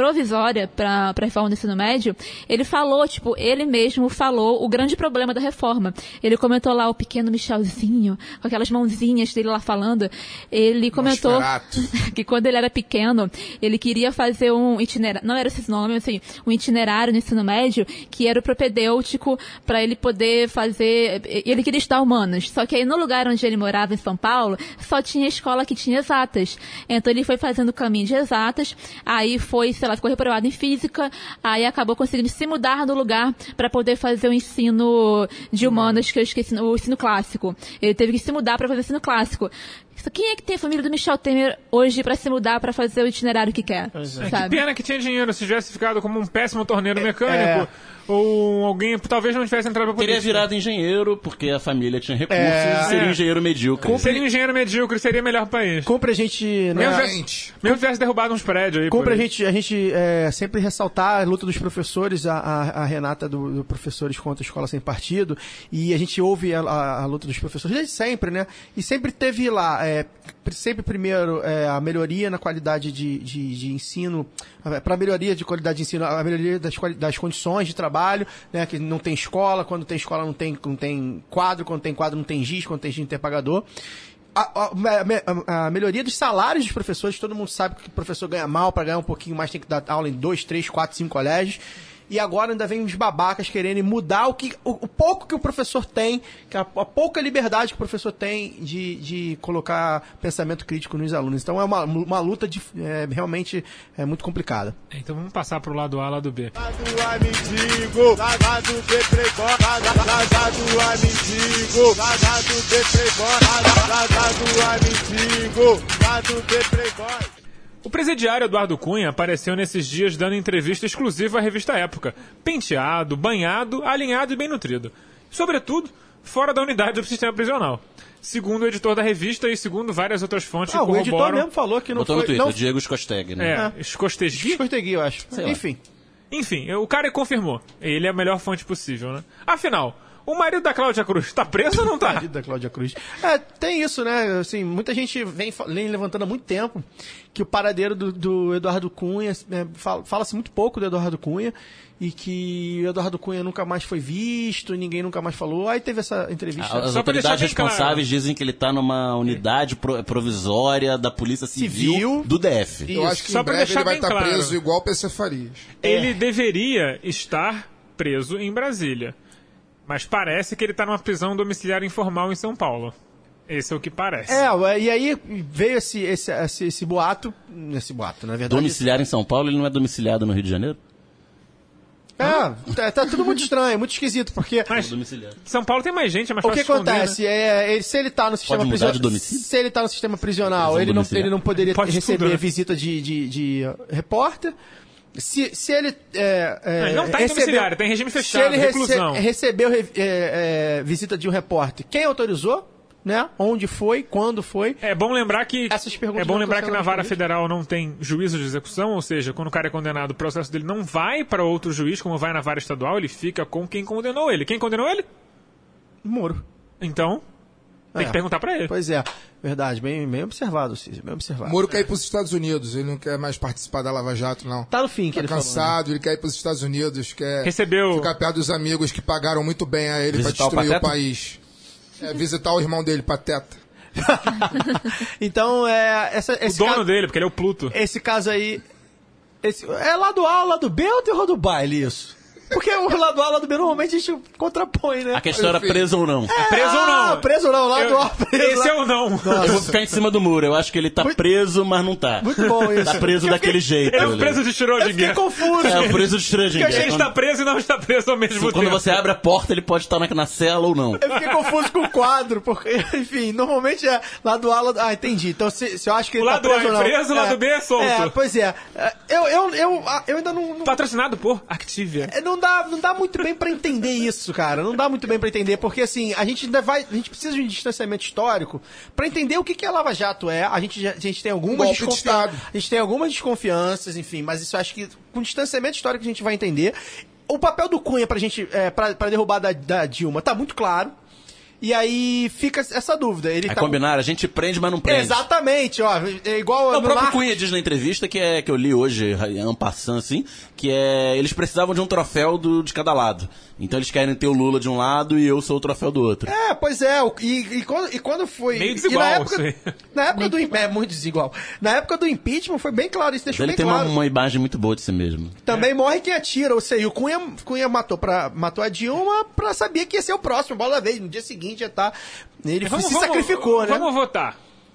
Speaker 8: para a reforma do ensino médio, ele falou, ele mesmo falou o grande problema da reforma. Ele comentou lá o pequeno Michelzinho, com aquelas mãozinhas dele lá falando. Ele comentou que quando ele era pequeno, ele queria fazer um itinerário, não era esse nome, assim, um itinerário no ensino médio, que era o propedêutico para ele poder fazer, ele queria estudar humanas. Só que aí no lugar onde ele morava, em São Paulo, só tinha escola que tinha exatas. Então ele foi fazendo o caminho de exatas, aí foi, ficou reprovado em física, aí acabou conseguindo se mudar no lugar para poder fazer o ensino de humanas, que eu esqueci, o ensino clássico. Ele teve que se mudar para fazer o ensino clássico. isso. Quem é que tem a família do Michel Temer hoje pra se mudar pra fazer o itinerário que quer?
Speaker 4: Que pena que tinha dinheiro. Se tivesse ficado como um péssimo torneiro mecânico, ou alguém talvez não tivesse entrado pra política.
Speaker 6: Teria virado engenheiro, porque a família tinha recursos, e seria um engenheiro medíocre.
Speaker 4: Seria um engenheiro medíocre, seria melhor pro país.
Speaker 5: Compre a gente...
Speaker 4: Mesmo tivesse derrubado uns prédios aí.
Speaker 5: Compre a gente sempre ressaltar a luta dos professores, a Renata do Professores contra a Escola Sem Partido, e a gente ouve a luta dos professores desde sempre, né? E sempre teve lá, sempre primeiro, a melhoria na qualidade de ensino, para a melhoria de qualidade de ensino, a melhoria das condições de trabalho, né? Que não tem escola, quando tem escola não tem quadro, quando tem quadro não tem giz, quando tem giz não tem pagador. A melhoria dos salários dos professores, todo mundo sabe que o professor ganha mal, para ganhar um pouquinho mais tem que dar aula em 2, 3, 4, 5 colégios. E agora ainda vem os babacas querendo mudar o pouco que o professor tem, a pouca liberdade que o professor tem de colocar pensamento crítico nos alunos. Então é uma luta realmente muito complicada.
Speaker 4: Então vamos passar pro lado A, lado B.
Speaker 9: Lado A, mendigo, lado B, playboy, lado A, mendigo, lado B, playboy, lado A, mendigo, lado B, playboy.
Speaker 4: O presidiário Eduardo Cunha apareceu nesses dias dando entrevista exclusiva à revista Época, penteado, banhado, alinhado e bem nutrido. Sobretudo, fora da unidade do sistema prisional. Segundo o editor da revista e segundo várias outras fontes que corroboram...
Speaker 5: O editor mesmo falou que não
Speaker 6: botou
Speaker 5: foi...
Speaker 6: no Twitter,
Speaker 5: não...
Speaker 6: o Diego Scosteg, né?
Speaker 4: Scostegi?
Speaker 5: Scostegi, eu acho.
Speaker 4: Enfim, o cara confirmou. Ele é a melhor fonte possível, né? Afinal... O marido da Cláudia Cruz tá preso ou não tá?
Speaker 5: O marido da Cláudia Cruz. Tem isso, né? Assim, muita gente vem levantando há muito tempo que o paradeiro do Eduardo Cunha, fala-se muito pouco do Eduardo Cunha, e que o Eduardo Cunha nunca mais foi visto, ninguém nunca mais falou. Aí teve essa entrevista.
Speaker 6: As autoridades responsáveis dizem que ele tá numa unidade provisória da Polícia Civil do DF.
Speaker 7: Eu acho que em breve ele vai estar preso igual o PC Farias.
Speaker 4: Ele deveria estar preso em Brasília. Mas parece que ele tá numa prisão domiciliar informal em São Paulo. Esse é o que parece.
Speaker 5: E aí veio esse boato. Esse boato, na verdade.
Speaker 6: Domiciliar em São Paulo, ele não é domiciliado no Rio de Janeiro?
Speaker 5: Tá tudo muito estranho, muito esquisito, porque...
Speaker 4: Mas São Paulo tem mais gente, é mais
Speaker 5: fácil de esconder. O que acontece? Se ele tá no sistema prisional... Se ele tá no sistema prisional, ele não poderia receber visita de repórter. Se ele
Speaker 4: ele não está em domiciliário, está em regime fechado, reclusão.
Speaker 5: Se ele recebeu visita de um repórter, quem autorizou? Né? Onde foi? Quando foi?
Speaker 4: É bom lembrar que na vara federal não tem juízo de execução, ou seja, quando o cara é condenado, o processo dele não vai para outro juiz, como vai na vara estadual, ele fica com quem condenou ele. Quem condenou ele?
Speaker 5: Moro.
Speaker 4: Então, tem que perguntar para ele.
Speaker 5: Pois é. Verdade, bem observado, Cícero, bem observado.
Speaker 7: Moro quer ir para os Estados Unidos, ele não quer mais participar da Lava Jato, não.
Speaker 5: Tá no fim que ele falou. Tá
Speaker 7: cansado, ele quer ir para os Estados Unidos, quer
Speaker 4: ficar
Speaker 7: perto dos amigos que pagaram muito bem a ele para destruir o país. Visitar o irmão dele, Pateta.
Speaker 5: Então,
Speaker 4: o dono dele, porque ele é o Pluto.
Speaker 5: Esse caso aí... é lado A, lado B ou terror do baile, isso? Porque o lado A, lado B, normalmente a gente contrapõe, né?
Speaker 6: A questão era preso ou não.
Speaker 4: Preso ou não?
Speaker 5: Preso ou não, lado A, preso.
Speaker 4: Esse é o não.
Speaker 5: Nossa.
Speaker 6: Eu vou ficar em cima do muro. Eu acho que ele tá preso, mas não tá.
Speaker 5: Muito bom isso.
Speaker 6: Tá preso daquele jeito.
Speaker 4: Ele é o preso de Schrödinger. Eu
Speaker 5: fiquei confuso.
Speaker 6: É o preso de Schrödinger.
Speaker 4: Porque ele está preso e não está preso ao mesmo tempo.
Speaker 6: Quando você abre a porta, ele pode estar na cela ou não.
Speaker 5: Eu fiquei confuso com o quadro, porque, enfim, normalmente é lado A, lado... entendi. Então, se eu acho que ele
Speaker 4: tá preso ou não... O lado A é preso, o lado B é solto.
Speaker 5: Pois é. Eu ainda não...
Speaker 4: Patrocinado por Activia.
Speaker 5: Não dá muito bem pra entender isso, cara. Não dá muito bem pra entender, porque assim, a gente precisa de um distanciamento histórico pra entender o que a Lava Jato é. A gente tem algumas desconfianças. A gente tem algumas desconfianças, enfim, mas isso eu acho que com distanciamento histórico a gente vai entender. O papel do Cunha pra gente, pra derrubar da Dilma tá muito claro. E aí fica essa dúvida. Ele
Speaker 6: combinar, a gente prende, mas não prende.
Speaker 5: Exatamente, ó. É igual
Speaker 6: o próprio Cunha diz na entrevista, que eu li hoje, en passant, assim, que eles precisavam de um troféu de cada lado. Então eles querem ter o Lula de um lado e eu sou o troféu do outro.
Speaker 5: Pois é. E quando foi...
Speaker 4: Meio desigual,
Speaker 5: na época do... muito desigual. Na época do impeachment foi bem claro, isso deixou bem claro.
Speaker 6: Ele tem uma imagem muito boa de si mesmo.
Speaker 5: Também morre quem atira, ou seja, o Cunha matou a Dilma pra saber que ia ser o próximo, bola da vez, no dia seguinte já tá... Ele se sacrificou, né?
Speaker 4: Vamos votar.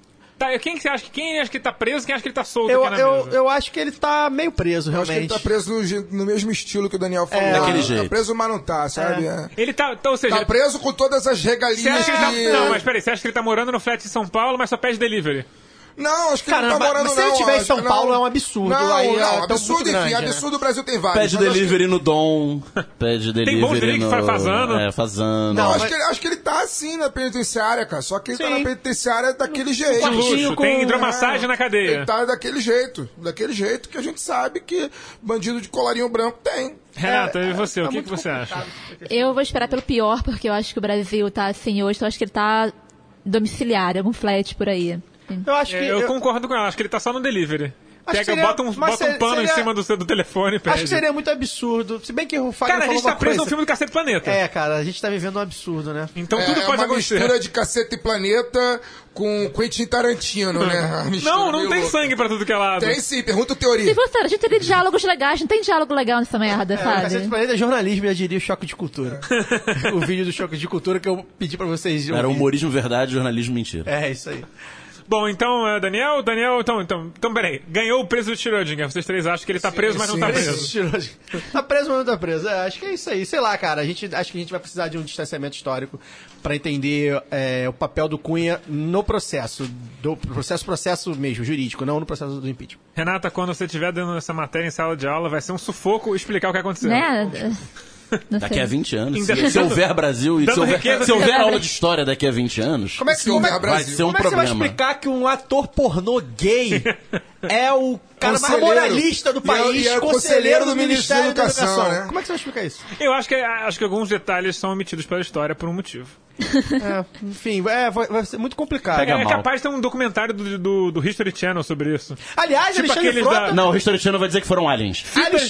Speaker 4: Quem acha que tá preso, quem acha que ele tá solto
Speaker 5: eu acho que ele tá meio preso, realmente.
Speaker 7: Eu acho que ele tá preso no mesmo estilo que o Daniel falou.
Speaker 6: Daquele jeito.
Speaker 7: Tá preso, mas não tá, sabe?
Speaker 4: Ele tá, então, ou seja...
Speaker 7: Tá preso com todas as regalias
Speaker 4: Não, mas peraí, você acha que ele tá morando no flat em São Paulo, mas só pede delivery?
Speaker 7: Não, acho que ele não tá morando,
Speaker 5: mas se ele estiver em São Paulo, é um absurdo.
Speaker 7: Não, absurdo, enfim. Absurdo, o Brasil tem vários.
Speaker 6: Pede delivery no Dom. Pede delivery no...
Speaker 4: Tem bom que fazendo.
Speaker 6: Fazendo.
Speaker 7: Não, acho que ele tá assim na penitenciária, cara. Só que ele tá na penitenciária daquele jeito.
Speaker 4: Luxo, tem hidromassagem na cadeia.
Speaker 7: Ele tá daquele jeito que a gente sabe que bandido de colarinho branco tem.
Speaker 4: Renata, e você? O que você acha?
Speaker 8: Eu vou esperar pelo pior, porque eu acho que o Brasil tá assim hoje, então eu acho que ele tá domiciliar, algum flat por aí.
Speaker 4: Eu concordo com ela, acho que ele tá só no delivery. Bota um pano em cima do telefone e pede.
Speaker 5: Acho que seria muito absurdo. Se bem que o
Speaker 4: Fagner, cara, a gente tá preso no filme do Cacete e Planeta.
Speaker 5: Cara, a gente tá vivendo um absurdo, né?
Speaker 4: Então tudo pode acontecer.
Speaker 7: É uma mistura de Cacete e Planeta com Quentin Tarantino, né?
Speaker 4: Não tem sangue pra tudo que é lado.
Speaker 7: Tem sim, pergunta o Teoria.
Speaker 8: Se fosse, a gente teria diálogos legais, não tem diálogo legal nessa merda, sabe?
Speaker 5: Cacete e Planeta é jornalismo, eu diria Choque de Cultura. O vídeo do Choque de Cultura que eu pedi pra vocês
Speaker 6: Era humorismo verdade, jornalismo mentira.
Speaker 5: É, isso aí.
Speaker 4: Bom, então, Daniel, então, peraí. Ganhou o preso de Schrödinger. Vocês três acham que ele tá preso, mas não tá preso.
Speaker 5: Tá preso, mas não tá preso. Acho que é isso aí. Sei lá, cara. Acho que a gente vai precisar de um distanciamento histórico pra entender o papel do Cunha no processo. Processo mesmo, jurídico, não no processo do impeachment.
Speaker 4: Renata, quando você estiver dando essa matéria em sala de aula, vai ser um sufoco explicar o que aconteceu.
Speaker 8: Né?
Speaker 6: Daqui a 20 anos. Se houver Brasil e se houver aula de história daqui a 20 anos,
Speaker 5: vai ser um problema. Como é que você vai explicar que um ator pornô gay é o cara mais moralista do país,
Speaker 7: e conselheiro do Ministério da Educação, né?
Speaker 5: Como é que você vai explicar isso?
Speaker 4: Eu acho que alguns detalhes são omitidos pela história por um motivo.
Speaker 5: Enfim, vai ser muito complicado.
Speaker 4: É capaz de ter um documentário do History Channel sobre isso.
Speaker 5: Aliás,
Speaker 4: tipo
Speaker 5: Alexandre Frota...
Speaker 6: Não, o History Channel vai dizer que foram aliens.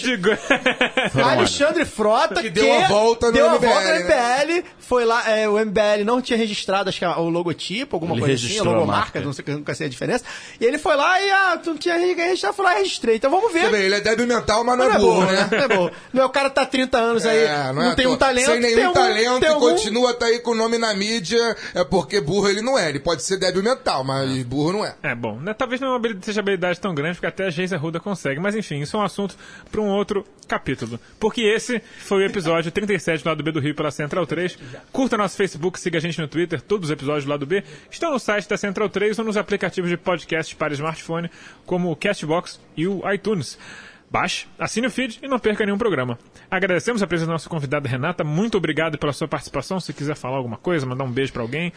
Speaker 5: Alexandre Frota,
Speaker 7: que deu uma volta no
Speaker 5: MBL, foi lá, o MBL não tinha registrado, acho que o logotipo, alguma coisa assim, a logomarca, não sei, nunca sei a diferença. E ele foi lá e, tu não tinha registrado, foi lá e registrei. Então vamos ver.
Speaker 7: Ele é débil mental, mas não é burro, né?
Speaker 5: Não é burro. Não é o cara tá 30 anos aí, não tem um talento.
Speaker 7: Sem nenhum talento e continua tá aí com o nome na mídia, é porque burro ele não é. Ele pode ser débil mental, mas burro não é.
Speaker 4: Bom, né? Talvez não seja habilidade tão grande, porque até a Geisa Arruda consegue. Mas enfim, isso é um assunto para um outro capítulo. Porque esse foi o episódio 37 do Lado B do Rio pela Central 3. Curta nosso Facebook, siga a gente no Twitter. Todos os episódios do Lado B estão no site da Central 3 ou nos aplicativos de podcast para smartphone, como o Castbox e o iTunes. Baixe, assine o feed e não perca nenhum programa. Agradecemos a presença da nossa convidada Renata. Muito obrigado pela sua participação. Se quiser falar alguma coisa, mandar um beijo para alguém.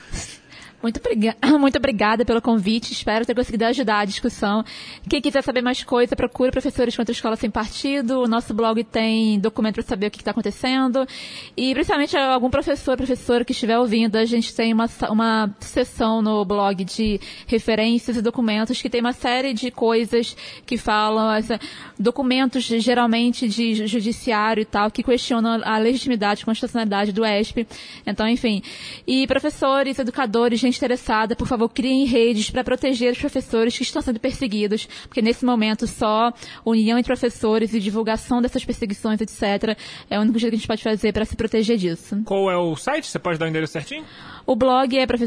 Speaker 8: Muito obrigada pelo convite, espero ter conseguido ajudar a discussão. Quem quiser saber mais coisa, procure Professores contra a Escola Sem Partido. O nosso blog tem documento para saber o que está acontecendo. E principalmente algum professora que estiver ouvindo, a gente tem uma seção no blog de referências e documentos que tem uma série de coisas que falam, documentos geralmente de judiciário e tal, que questionam a legitimidade e constitucionalidade do ESP. Então, enfim. E professores, educadores, gente interessada, por favor, criem redes para proteger os professores que estão sendo perseguidos, porque nesse momento só união entre professores e divulgação dessas perseguições, etc., é o único jeito que a gente pode fazer para se proteger disso.
Speaker 4: Qual é o site? Você pode dar o endereço certinho?
Speaker 8: O blog é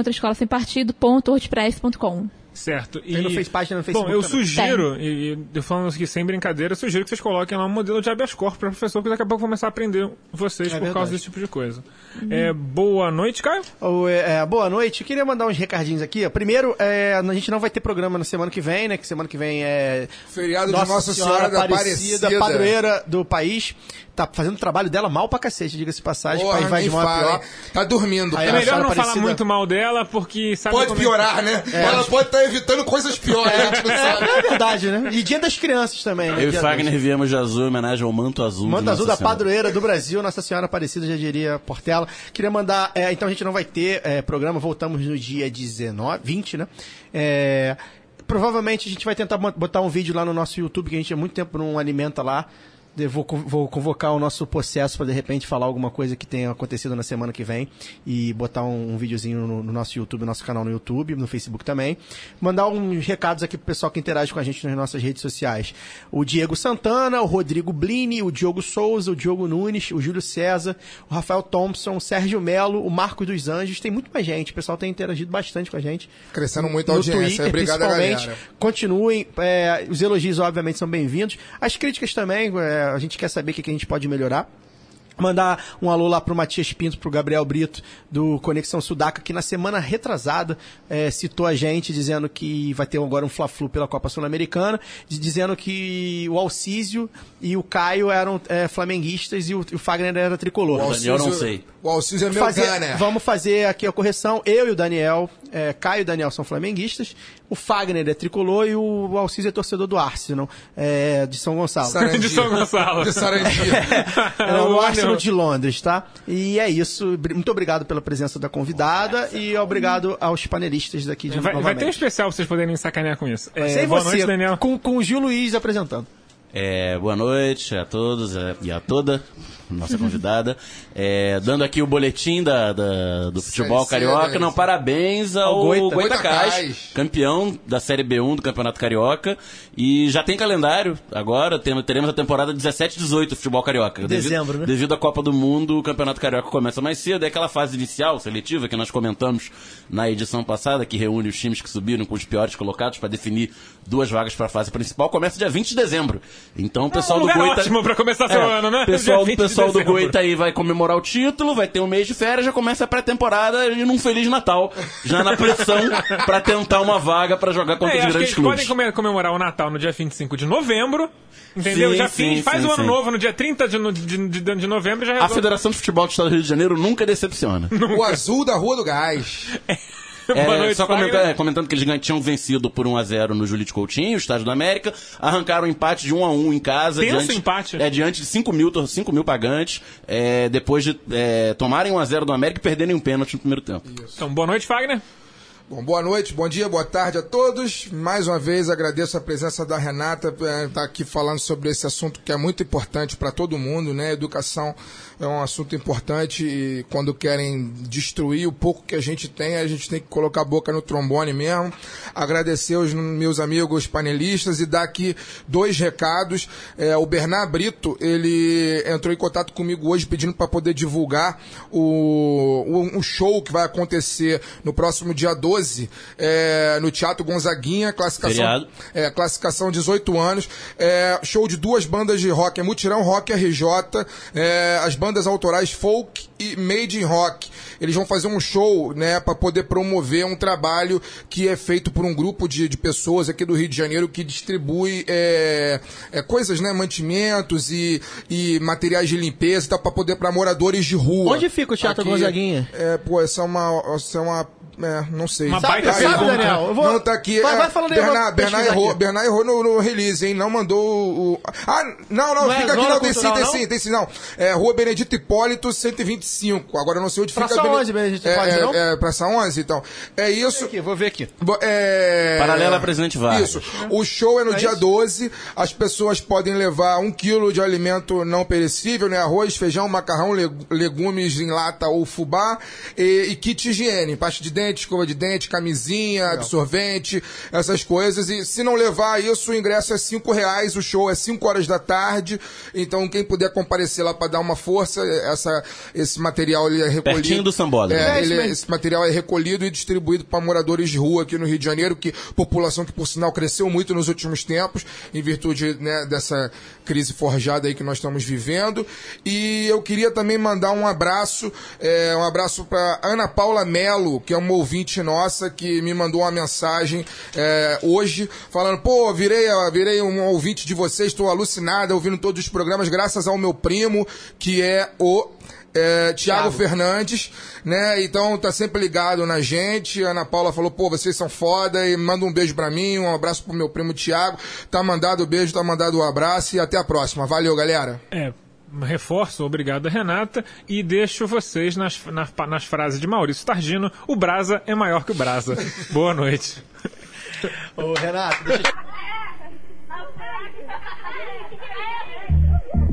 Speaker 8: professorescontraescolassempartido.wordpress.com.
Speaker 4: Certo.
Speaker 5: Fez página no Facebook.
Speaker 4: Bom, eu sugiro, e eu falando aqui sem brincadeira, eu sugiro que vocês coloquem lá um modelo de habeas corpus para professor, porque daqui a pouco vou começar a aprender vocês por causa desse tipo de coisa. Boa noite, Caio.
Speaker 5: Boa noite. Eu queria mandar uns recadinhos aqui. Primeiro, a gente não vai ter programa na semana que vem, né? Que semana que vem é
Speaker 7: feriado de Nossa Senhora da Aparecida,
Speaker 5: padroeira do país. Tá fazendo o trabalho dela mal pra cacete, diga-se de passagem.
Speaker 7: Porra,
Speaker 5: vai de mal a pior.
Speaker 7: Tá dormindo.
Speaker 4: É melhor não falar muito mal dela, porque sabe.
Speaker 7: Pode piorar, né? Ela pode estar evitando coisas piores, a gente não sabe.
Speaker 5: É verdade, né? E Dia das Crianças também, né?
Speaker 6: Eu e Fagner viemos de azul em homenagem ao manto azul.
Speaker 5: Manto azul da padroeira do Brasil, Nossa Senhora Aparecida, já diria Portela. Queria mandar. Então a gente não vai ter programa, voltamos no dia 20, né? Provavelmente a gente vai tentar botar um vídeo lá no nosso YouTube, que a gente há muito tempo não alimenta lá. Vou convocar o nosso processo para de repente falar alguma coisa que tenha acontecido na semana que vem e botar um videozinho no nosso YouTube, no nosso canal no YouTube, no Facebook também. Mandar uns recados aqui pro pessoal que interage com a gente nas nossas redes sociais. O Diego Santana, o Rodrigo Blini, o Diogo Souza, o Diogo Nunes, o Júlio César, o Rafael Thompson, o Sérgio Melo, o Marco dos Anjos. Tem muito mais gente. O pessoal tem interagido bastante com a gente.
Speaker 7: Crescendo muito a audiência.
Speaker 5: Twitter,
Speaker 7: obrigado, galera.
Speaker 5: Continuem. Os elogios, obviamente, são bem-vindos. As críticas também, a gente quer saber o que a gente pode melhorar. Mandar um alô lá pro Matias Pinto, pro Gabriel Brito, do Conexão Sudaca, que na semana retrasada citou a gente, dizendo que vai ter agora um Fla-Flu pela Copa Sul-Americana, dizendo que o Alcísio e o Caio eram flamenguistas e o Fagner era tricolor.
Speaker 6: O Daniel não sei.
Speaker 7: O Alcísio é meu Gunner.
Speaker 5: Vamos fazer aqui a correção. Eu e o Daniel, Caio e o Daniel são flamenguistas, o Fagner é tricolor e o Alcísio é torcedor do Arsenal, de São Gonçalo.
Speaker 4: Sarandi. De São Gonçalo.
Speaker 7: De Sarandi.
Speaker 5: O Arsenal de Londres, tá? E é isso. Muito obrigado pela presença da convidada e obrigado aos panelistas daqui de novamente.
Speaker 4: Vai ter um especial pra vocês poderem sacanear com isso.
Speaker 5: Sem
Speaker 4: boa
Speaker 5: você,
Speaker 4: noite, Daniel.
Speaker 5: Com o Gil Luiz apresentando.
Speaker 6: Boa noite a todos e a toda, nossa convidada. Dando aqui o boletim do futebol carioca. Não, parabéns ao Goitacás, campeão da Série B1 do Campeonato Carioca. E já tem calendário agora, teremos a temporada 17-18 do futebol carioca.
Speaker 5: Dezembro, né?
Speaker 6: Devido à Copa do Mundo, o Campeonato Carioca começa mais cedo. É aquela fase inicial, seletiva, que nós comentamos na edição passada, que reúne os times que subiram com os piores colocados para definir 2 vagas para a fase principal. Começa dia 20 de dezembro. Então o pessoal do Goita...
Speaker 4: ótimo pra começar seu ano, né?
Speaker 6: O pessoal do Goita aí vai comemorar o título, vai ter um mês de férias, já começa a pré-temporada e num Feliz Natal. Já na pressão pra tentar uma vaga pra jogar contra os grandes clubes.
Speaker 4: Podem comemorar o Natal no dia 25 de novembro. Entendeu? Faz o ano novo no dia 30 de novembro e já resolve.
Speaker 6: A Federação de Futebol do Estado do Rio de Janeiro nunca decepciona.
Speaker 7: O azul da Rua do Gás.
Speaker 4: Boa noite,
Speaker 6: só comentando que eles tinham vencido por 1-0 no Julito Coutinho, Estádio da América, arrancaram um empate de 1-1 em casa.
Speaker 4: Empate.
Speaker 6: Diante de 5 mil pagantes, depois de tomarem 1-0 do América e perderem um pênalti no primeiro tempo.
Speaker 4: Isso. Então, boa noite, Fagner.
Speaker 7: Bom, boa noite, bom dia, boa tarde a todos. Mais uma vez agradeço a presença da Renata, estar aqui falando sobre esse assunto que é muito importante para todo mundo, né? Educação é um assunto importante e quando querem destruir o pouco que a gente tem que colocar a boca no trombone mesmo. Agradecer aos meus amigos panelistas e dar aqui 2 recados. O Bernard Brito, ele entrou em contato comigo hoje pedindo para poder divulgar um show que vai acontecer no próximo dia 12, no Teatro Gonzaguinha, classificação 18 anos, show de 2 bandas de rock, Mutirão Rock RJ, as bandas autorais Folk e Made in Rock. Eles vão fazer um show, né, para poder promover um trabalho que é feito por um grupo de pessoas aqui do Rio de Janeiro que distribui coisas, né, mantimentos e materiais de limpeza e tal, para poder para moradores de rua.
Speaker 5: Onde fica o Teatro Gonzaguinha?
Speaker 7: Essa é uma não sei.
Speaker 4: Uma baita
Speaker 5: sabe, Daniel?
Speaker 7: Não, tá aqui.
Speaker 5: Vai falando aí.
Speaker 7: Bernard errou no release, hein? Não mandou o... Não, fica aqui, não, tem sim, não. Rua Benedito Hipólito, 125. Agora eu não sei onde fica.
Speaker 5: Praça 11, Benedito Hipólito, não?
Speaker 7: Praça 11, então. É isso.
Speaker 5: Vou ver aqui.
Speaker 6: Paralela a Presidente Vargas.
Speaker 7: Isso. O show é no dia 12. As pessoas podem levar 1 quilo de alimento não perecível, né? Arroz, feijão, macarrão, legumes em lata ou fubá e kit higiene, pasta de dente, escova de dente, camisinha, absorvente, essas coisas. E se não levar isso, o ingresso é R$5, o show é 5 horas da tarde. Então, quem puder comparecer lá para dar uma força, esse material ele é recolhido.
Speaker 6: Pertinho do Sambódromo.
Speaker 7: Esse material é recolhido e distribuído para moradores de rua aqui no Rio de Janeiro, população que, por sinal, cresceu muito nos últimos tempos, em virtude, né, dessa crise forjada aí que nós estamos vivendo. E eu queria também mandar um abraço para Ana Paula Melo, que é uma ouvinte nossa que me mandou uma mensagem hoje, falando, virei um ouvinte de vocês, estou alucinada, ouvindo todos os programas, graças ao meu primo, que é o Thiago Fernandes, né? Então tá sempre ligado na gente. A Ana Paula falou, vocês são foda, e manda um beijo pra mim, um abraço pro meu primo Thiago. Tá mandado o beijo, tá mandado o abraço e até a próxima. Valeu, galera.
Speaker 4: Reforço, obrigado, Renata, e deixo vocês nas frases de Maurício Targino: o Brasa é maior que o Brasa. Boa noite.
Speaker 5: Ô, Renato, deixa eu...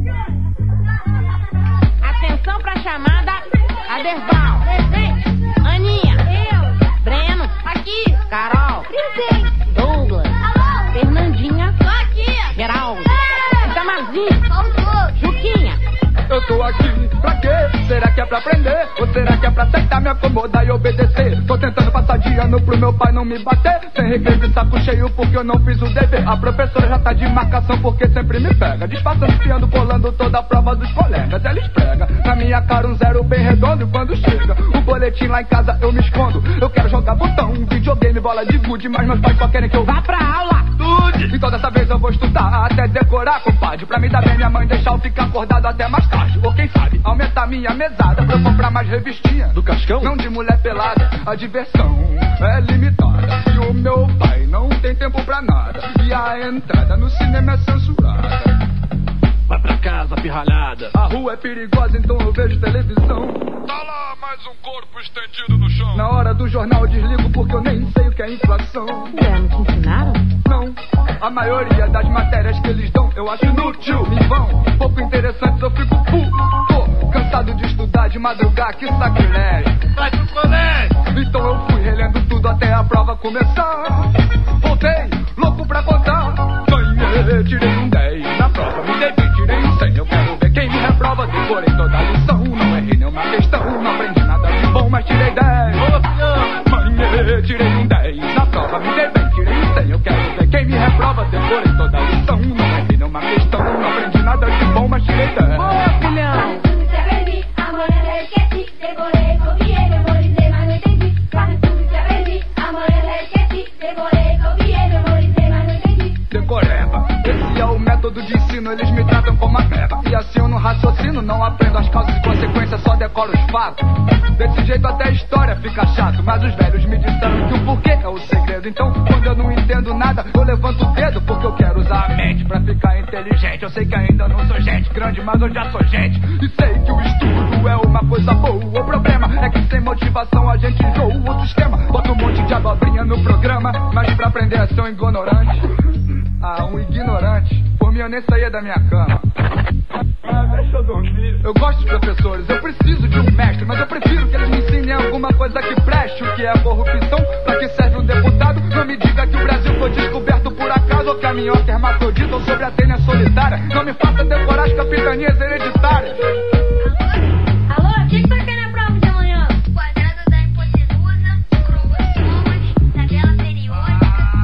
Speaker 10: Aderbal. Presente. Aninha. Eu. Breno. Aqui. Carol. Presente. Douglas. Alô. Fernandinha. Tô aqui. Geraldo. Itamarzinho. Juquinha.
Speaker 11: Eu tô aqui, pra quê? Será que é pra aprender? Ou será que é pra tentar me acomodar e obedecer? Tô tentando passar de ano pro meu pai não me bater. Sem recreio de saco cheio porque eu não fiz o dever. A professora já tá de marcação porque sempre me pega. Disfarçando, espiando, colando toda a prova dos colegas. Ela esprega na minha cara um zero bem redondo. E quando chega o boletim lá em casa eu me escondo. Eu quero jogar botão, videogame, bola de gude. Mas meus pais só querem que eu vá pra aula. Tudo. Então dessa vez eu vou estudar até decorar, compadre. Pra me dar bem minha mãe deixar eu ficar acordado até mais tarde. Ou quem sabe, aumentar minha mesada pra eu comprar mais revistinha do Cascão. Não de mulher pelada, a diversão é limitada. E o meu pai não tem tempo pra nada. E a entrada no cinema é censurada. Vai pra casa, pirralhada. A rua é perigosa, então eu vejo televisão. Tá lá mais um corpo estendido no chão. Na hora do jornal eu desligo porque eu nem sei o que é inflação.
Speaker 10: Ué, não te ensinaram?
Speaker 11: Não, a maioria das matérias que eles dão eu acho inútil, em vão. Pouco interessantes eu fico puto. Cansado de estudar, de madrugar, que sacrilégio. Vai pro colégio. Então eu fui relendo tudo até a prova começar. Voltei, louco pra contar. Ganhei, tirei um 10 na prova, me dei bem, tirei um 100. Eu quero ver quem me reprova, decorei toda a lição. Não errei nenhuma questão, não aprendi nada de bom, mas tirei 10. Ganhei, tirei um 10 na prova, me dei bem, tirei um 100. Eu quero ver quem me reprova, decorei toda a lição. Não errei nenhuma questão, não aprendi nada de bom, mas tirei 10.
Speaker 10: Boa, filhão!
Speaker 11: Decoreba, esse é o método de ensino, eles me tratam como a meba. E assim eu não raciocino, não aprendo as causas e consequências, só decoro os fatos. Desse jeito até a história fica chato, mas os velhos me disseram que o porquê é o segredo. Então quando eu não entendo nada, eu levanto o dedo, porque eu quero usar a mente pra ficar inteligente. Eu sei que ainda não sou gente grande, mas eu já sou gente. E sei que o estudo é uma coisa boa. O problema é que sem motivação a gente enjoa o sistema. Bota um monte de abobrinha no programa, mas pra aprender a ser um ignorante. Ah, um ignorante. Por mim eu nem saía da minha cama. Ah, deixa eu dormir. Eu gosto dos professores, eu preciso de um mestre, mas eu prefiro que eles me ensinem alguma coisa que preste. O que é corrupção, pra que serve um deputado? Não me diga que o Brasil foi descoberto por acaso, ou que a minhoca é hermafrodita, ou sobre a tênia solitária. Não me faça decorar as capitanias hereditárias.
Speaker 10: Alô, o que vai cair na prova de amanhã? Quadrado da hipotenusa, cromossomas, tabela periódica,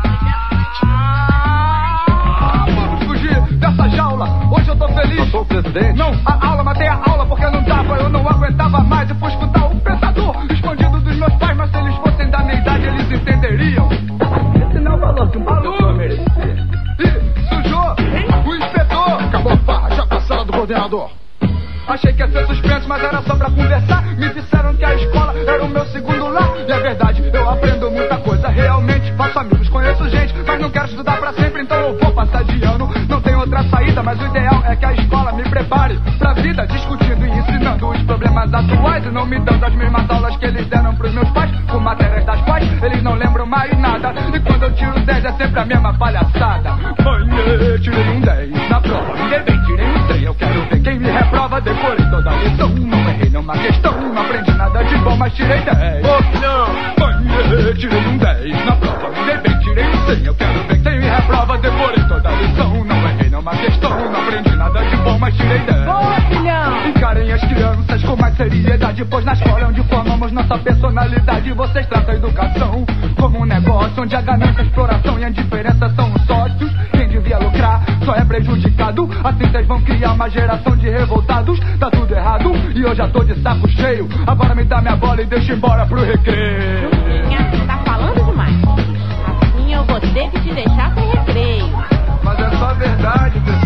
Speaker 11: vamos fugir dessa jaula, hoje eu tô feliz.
Speaker 12: Eu sou o presidente.
Speaker 11: Não, a aula, matei a aula porque não dava, eu não aguentava mais. E fui escutar o pensador escondido dos meus pais, mas se eles fossem da minha idade eles entenderiam.
Speaker 12: Esse não é o valor que um professor merecia.
Speaker 11: Ih, sujou, o inspetor.
Speaker 12: Acabou a farra, já pra sala do coordenador.
Speaker 11: Achei que ia ser suspenso, mas era só pra conversar. Me disseram que a escola era o meu segundo lar. E é verdade, eu aprendo muita coisa. Realmente, faço amigos, conheço gente, mas não quero estudar pra sempre, então eu vou passar de ano. Não tem outra saída, mas o ideal é que a escola me prepare pra vida, discutindo e ensinando os problemas atuais. E não me dando as mesmas aulas que eles deram pros meus pais, com matérias das quais eles não lembram mais nada. E quando eu tiro 10 é sempre a mesma palhaçada. Mãe, tirei um 10 na prova, me dei bem, tirei um 100. Eu quero ver quem me reprova, decorei toda a lição. Não errei nenhuma questão, não aprendi nada de bom, mas tirei 10.
Speaker 12: Ô, filhão!
Speaker 11: Mãe, tirei um 10 na prova, me dei bem, tirei um 100. Eu quero ver quem me reprova, decorei toda a lição. Não errei nenhuma questão, não aprendi nada de bom, mas tirei 10.
Speaker 10: Boa, filhão!
Speaker 11: Encarem as crianças com mais seriedade, pois na escola é onde formamos nossa personalidade. Vocês tratam a educação como um negócio, onde a ganância, a exploração e a indiferença são os sócios. Quem devia lucrar só é prejudicado. Assim vocês vão criar uma geração de revoltados. Tá tudo errado e eu já tô de saco cheio. Agora me dá minha bola e deixa embora pro recreio.
Speaker 10: Você tá falando demais. Assim eu vou ter que te deixar pro recreio.
Speaker 11: Mas é só verdade, pessoal.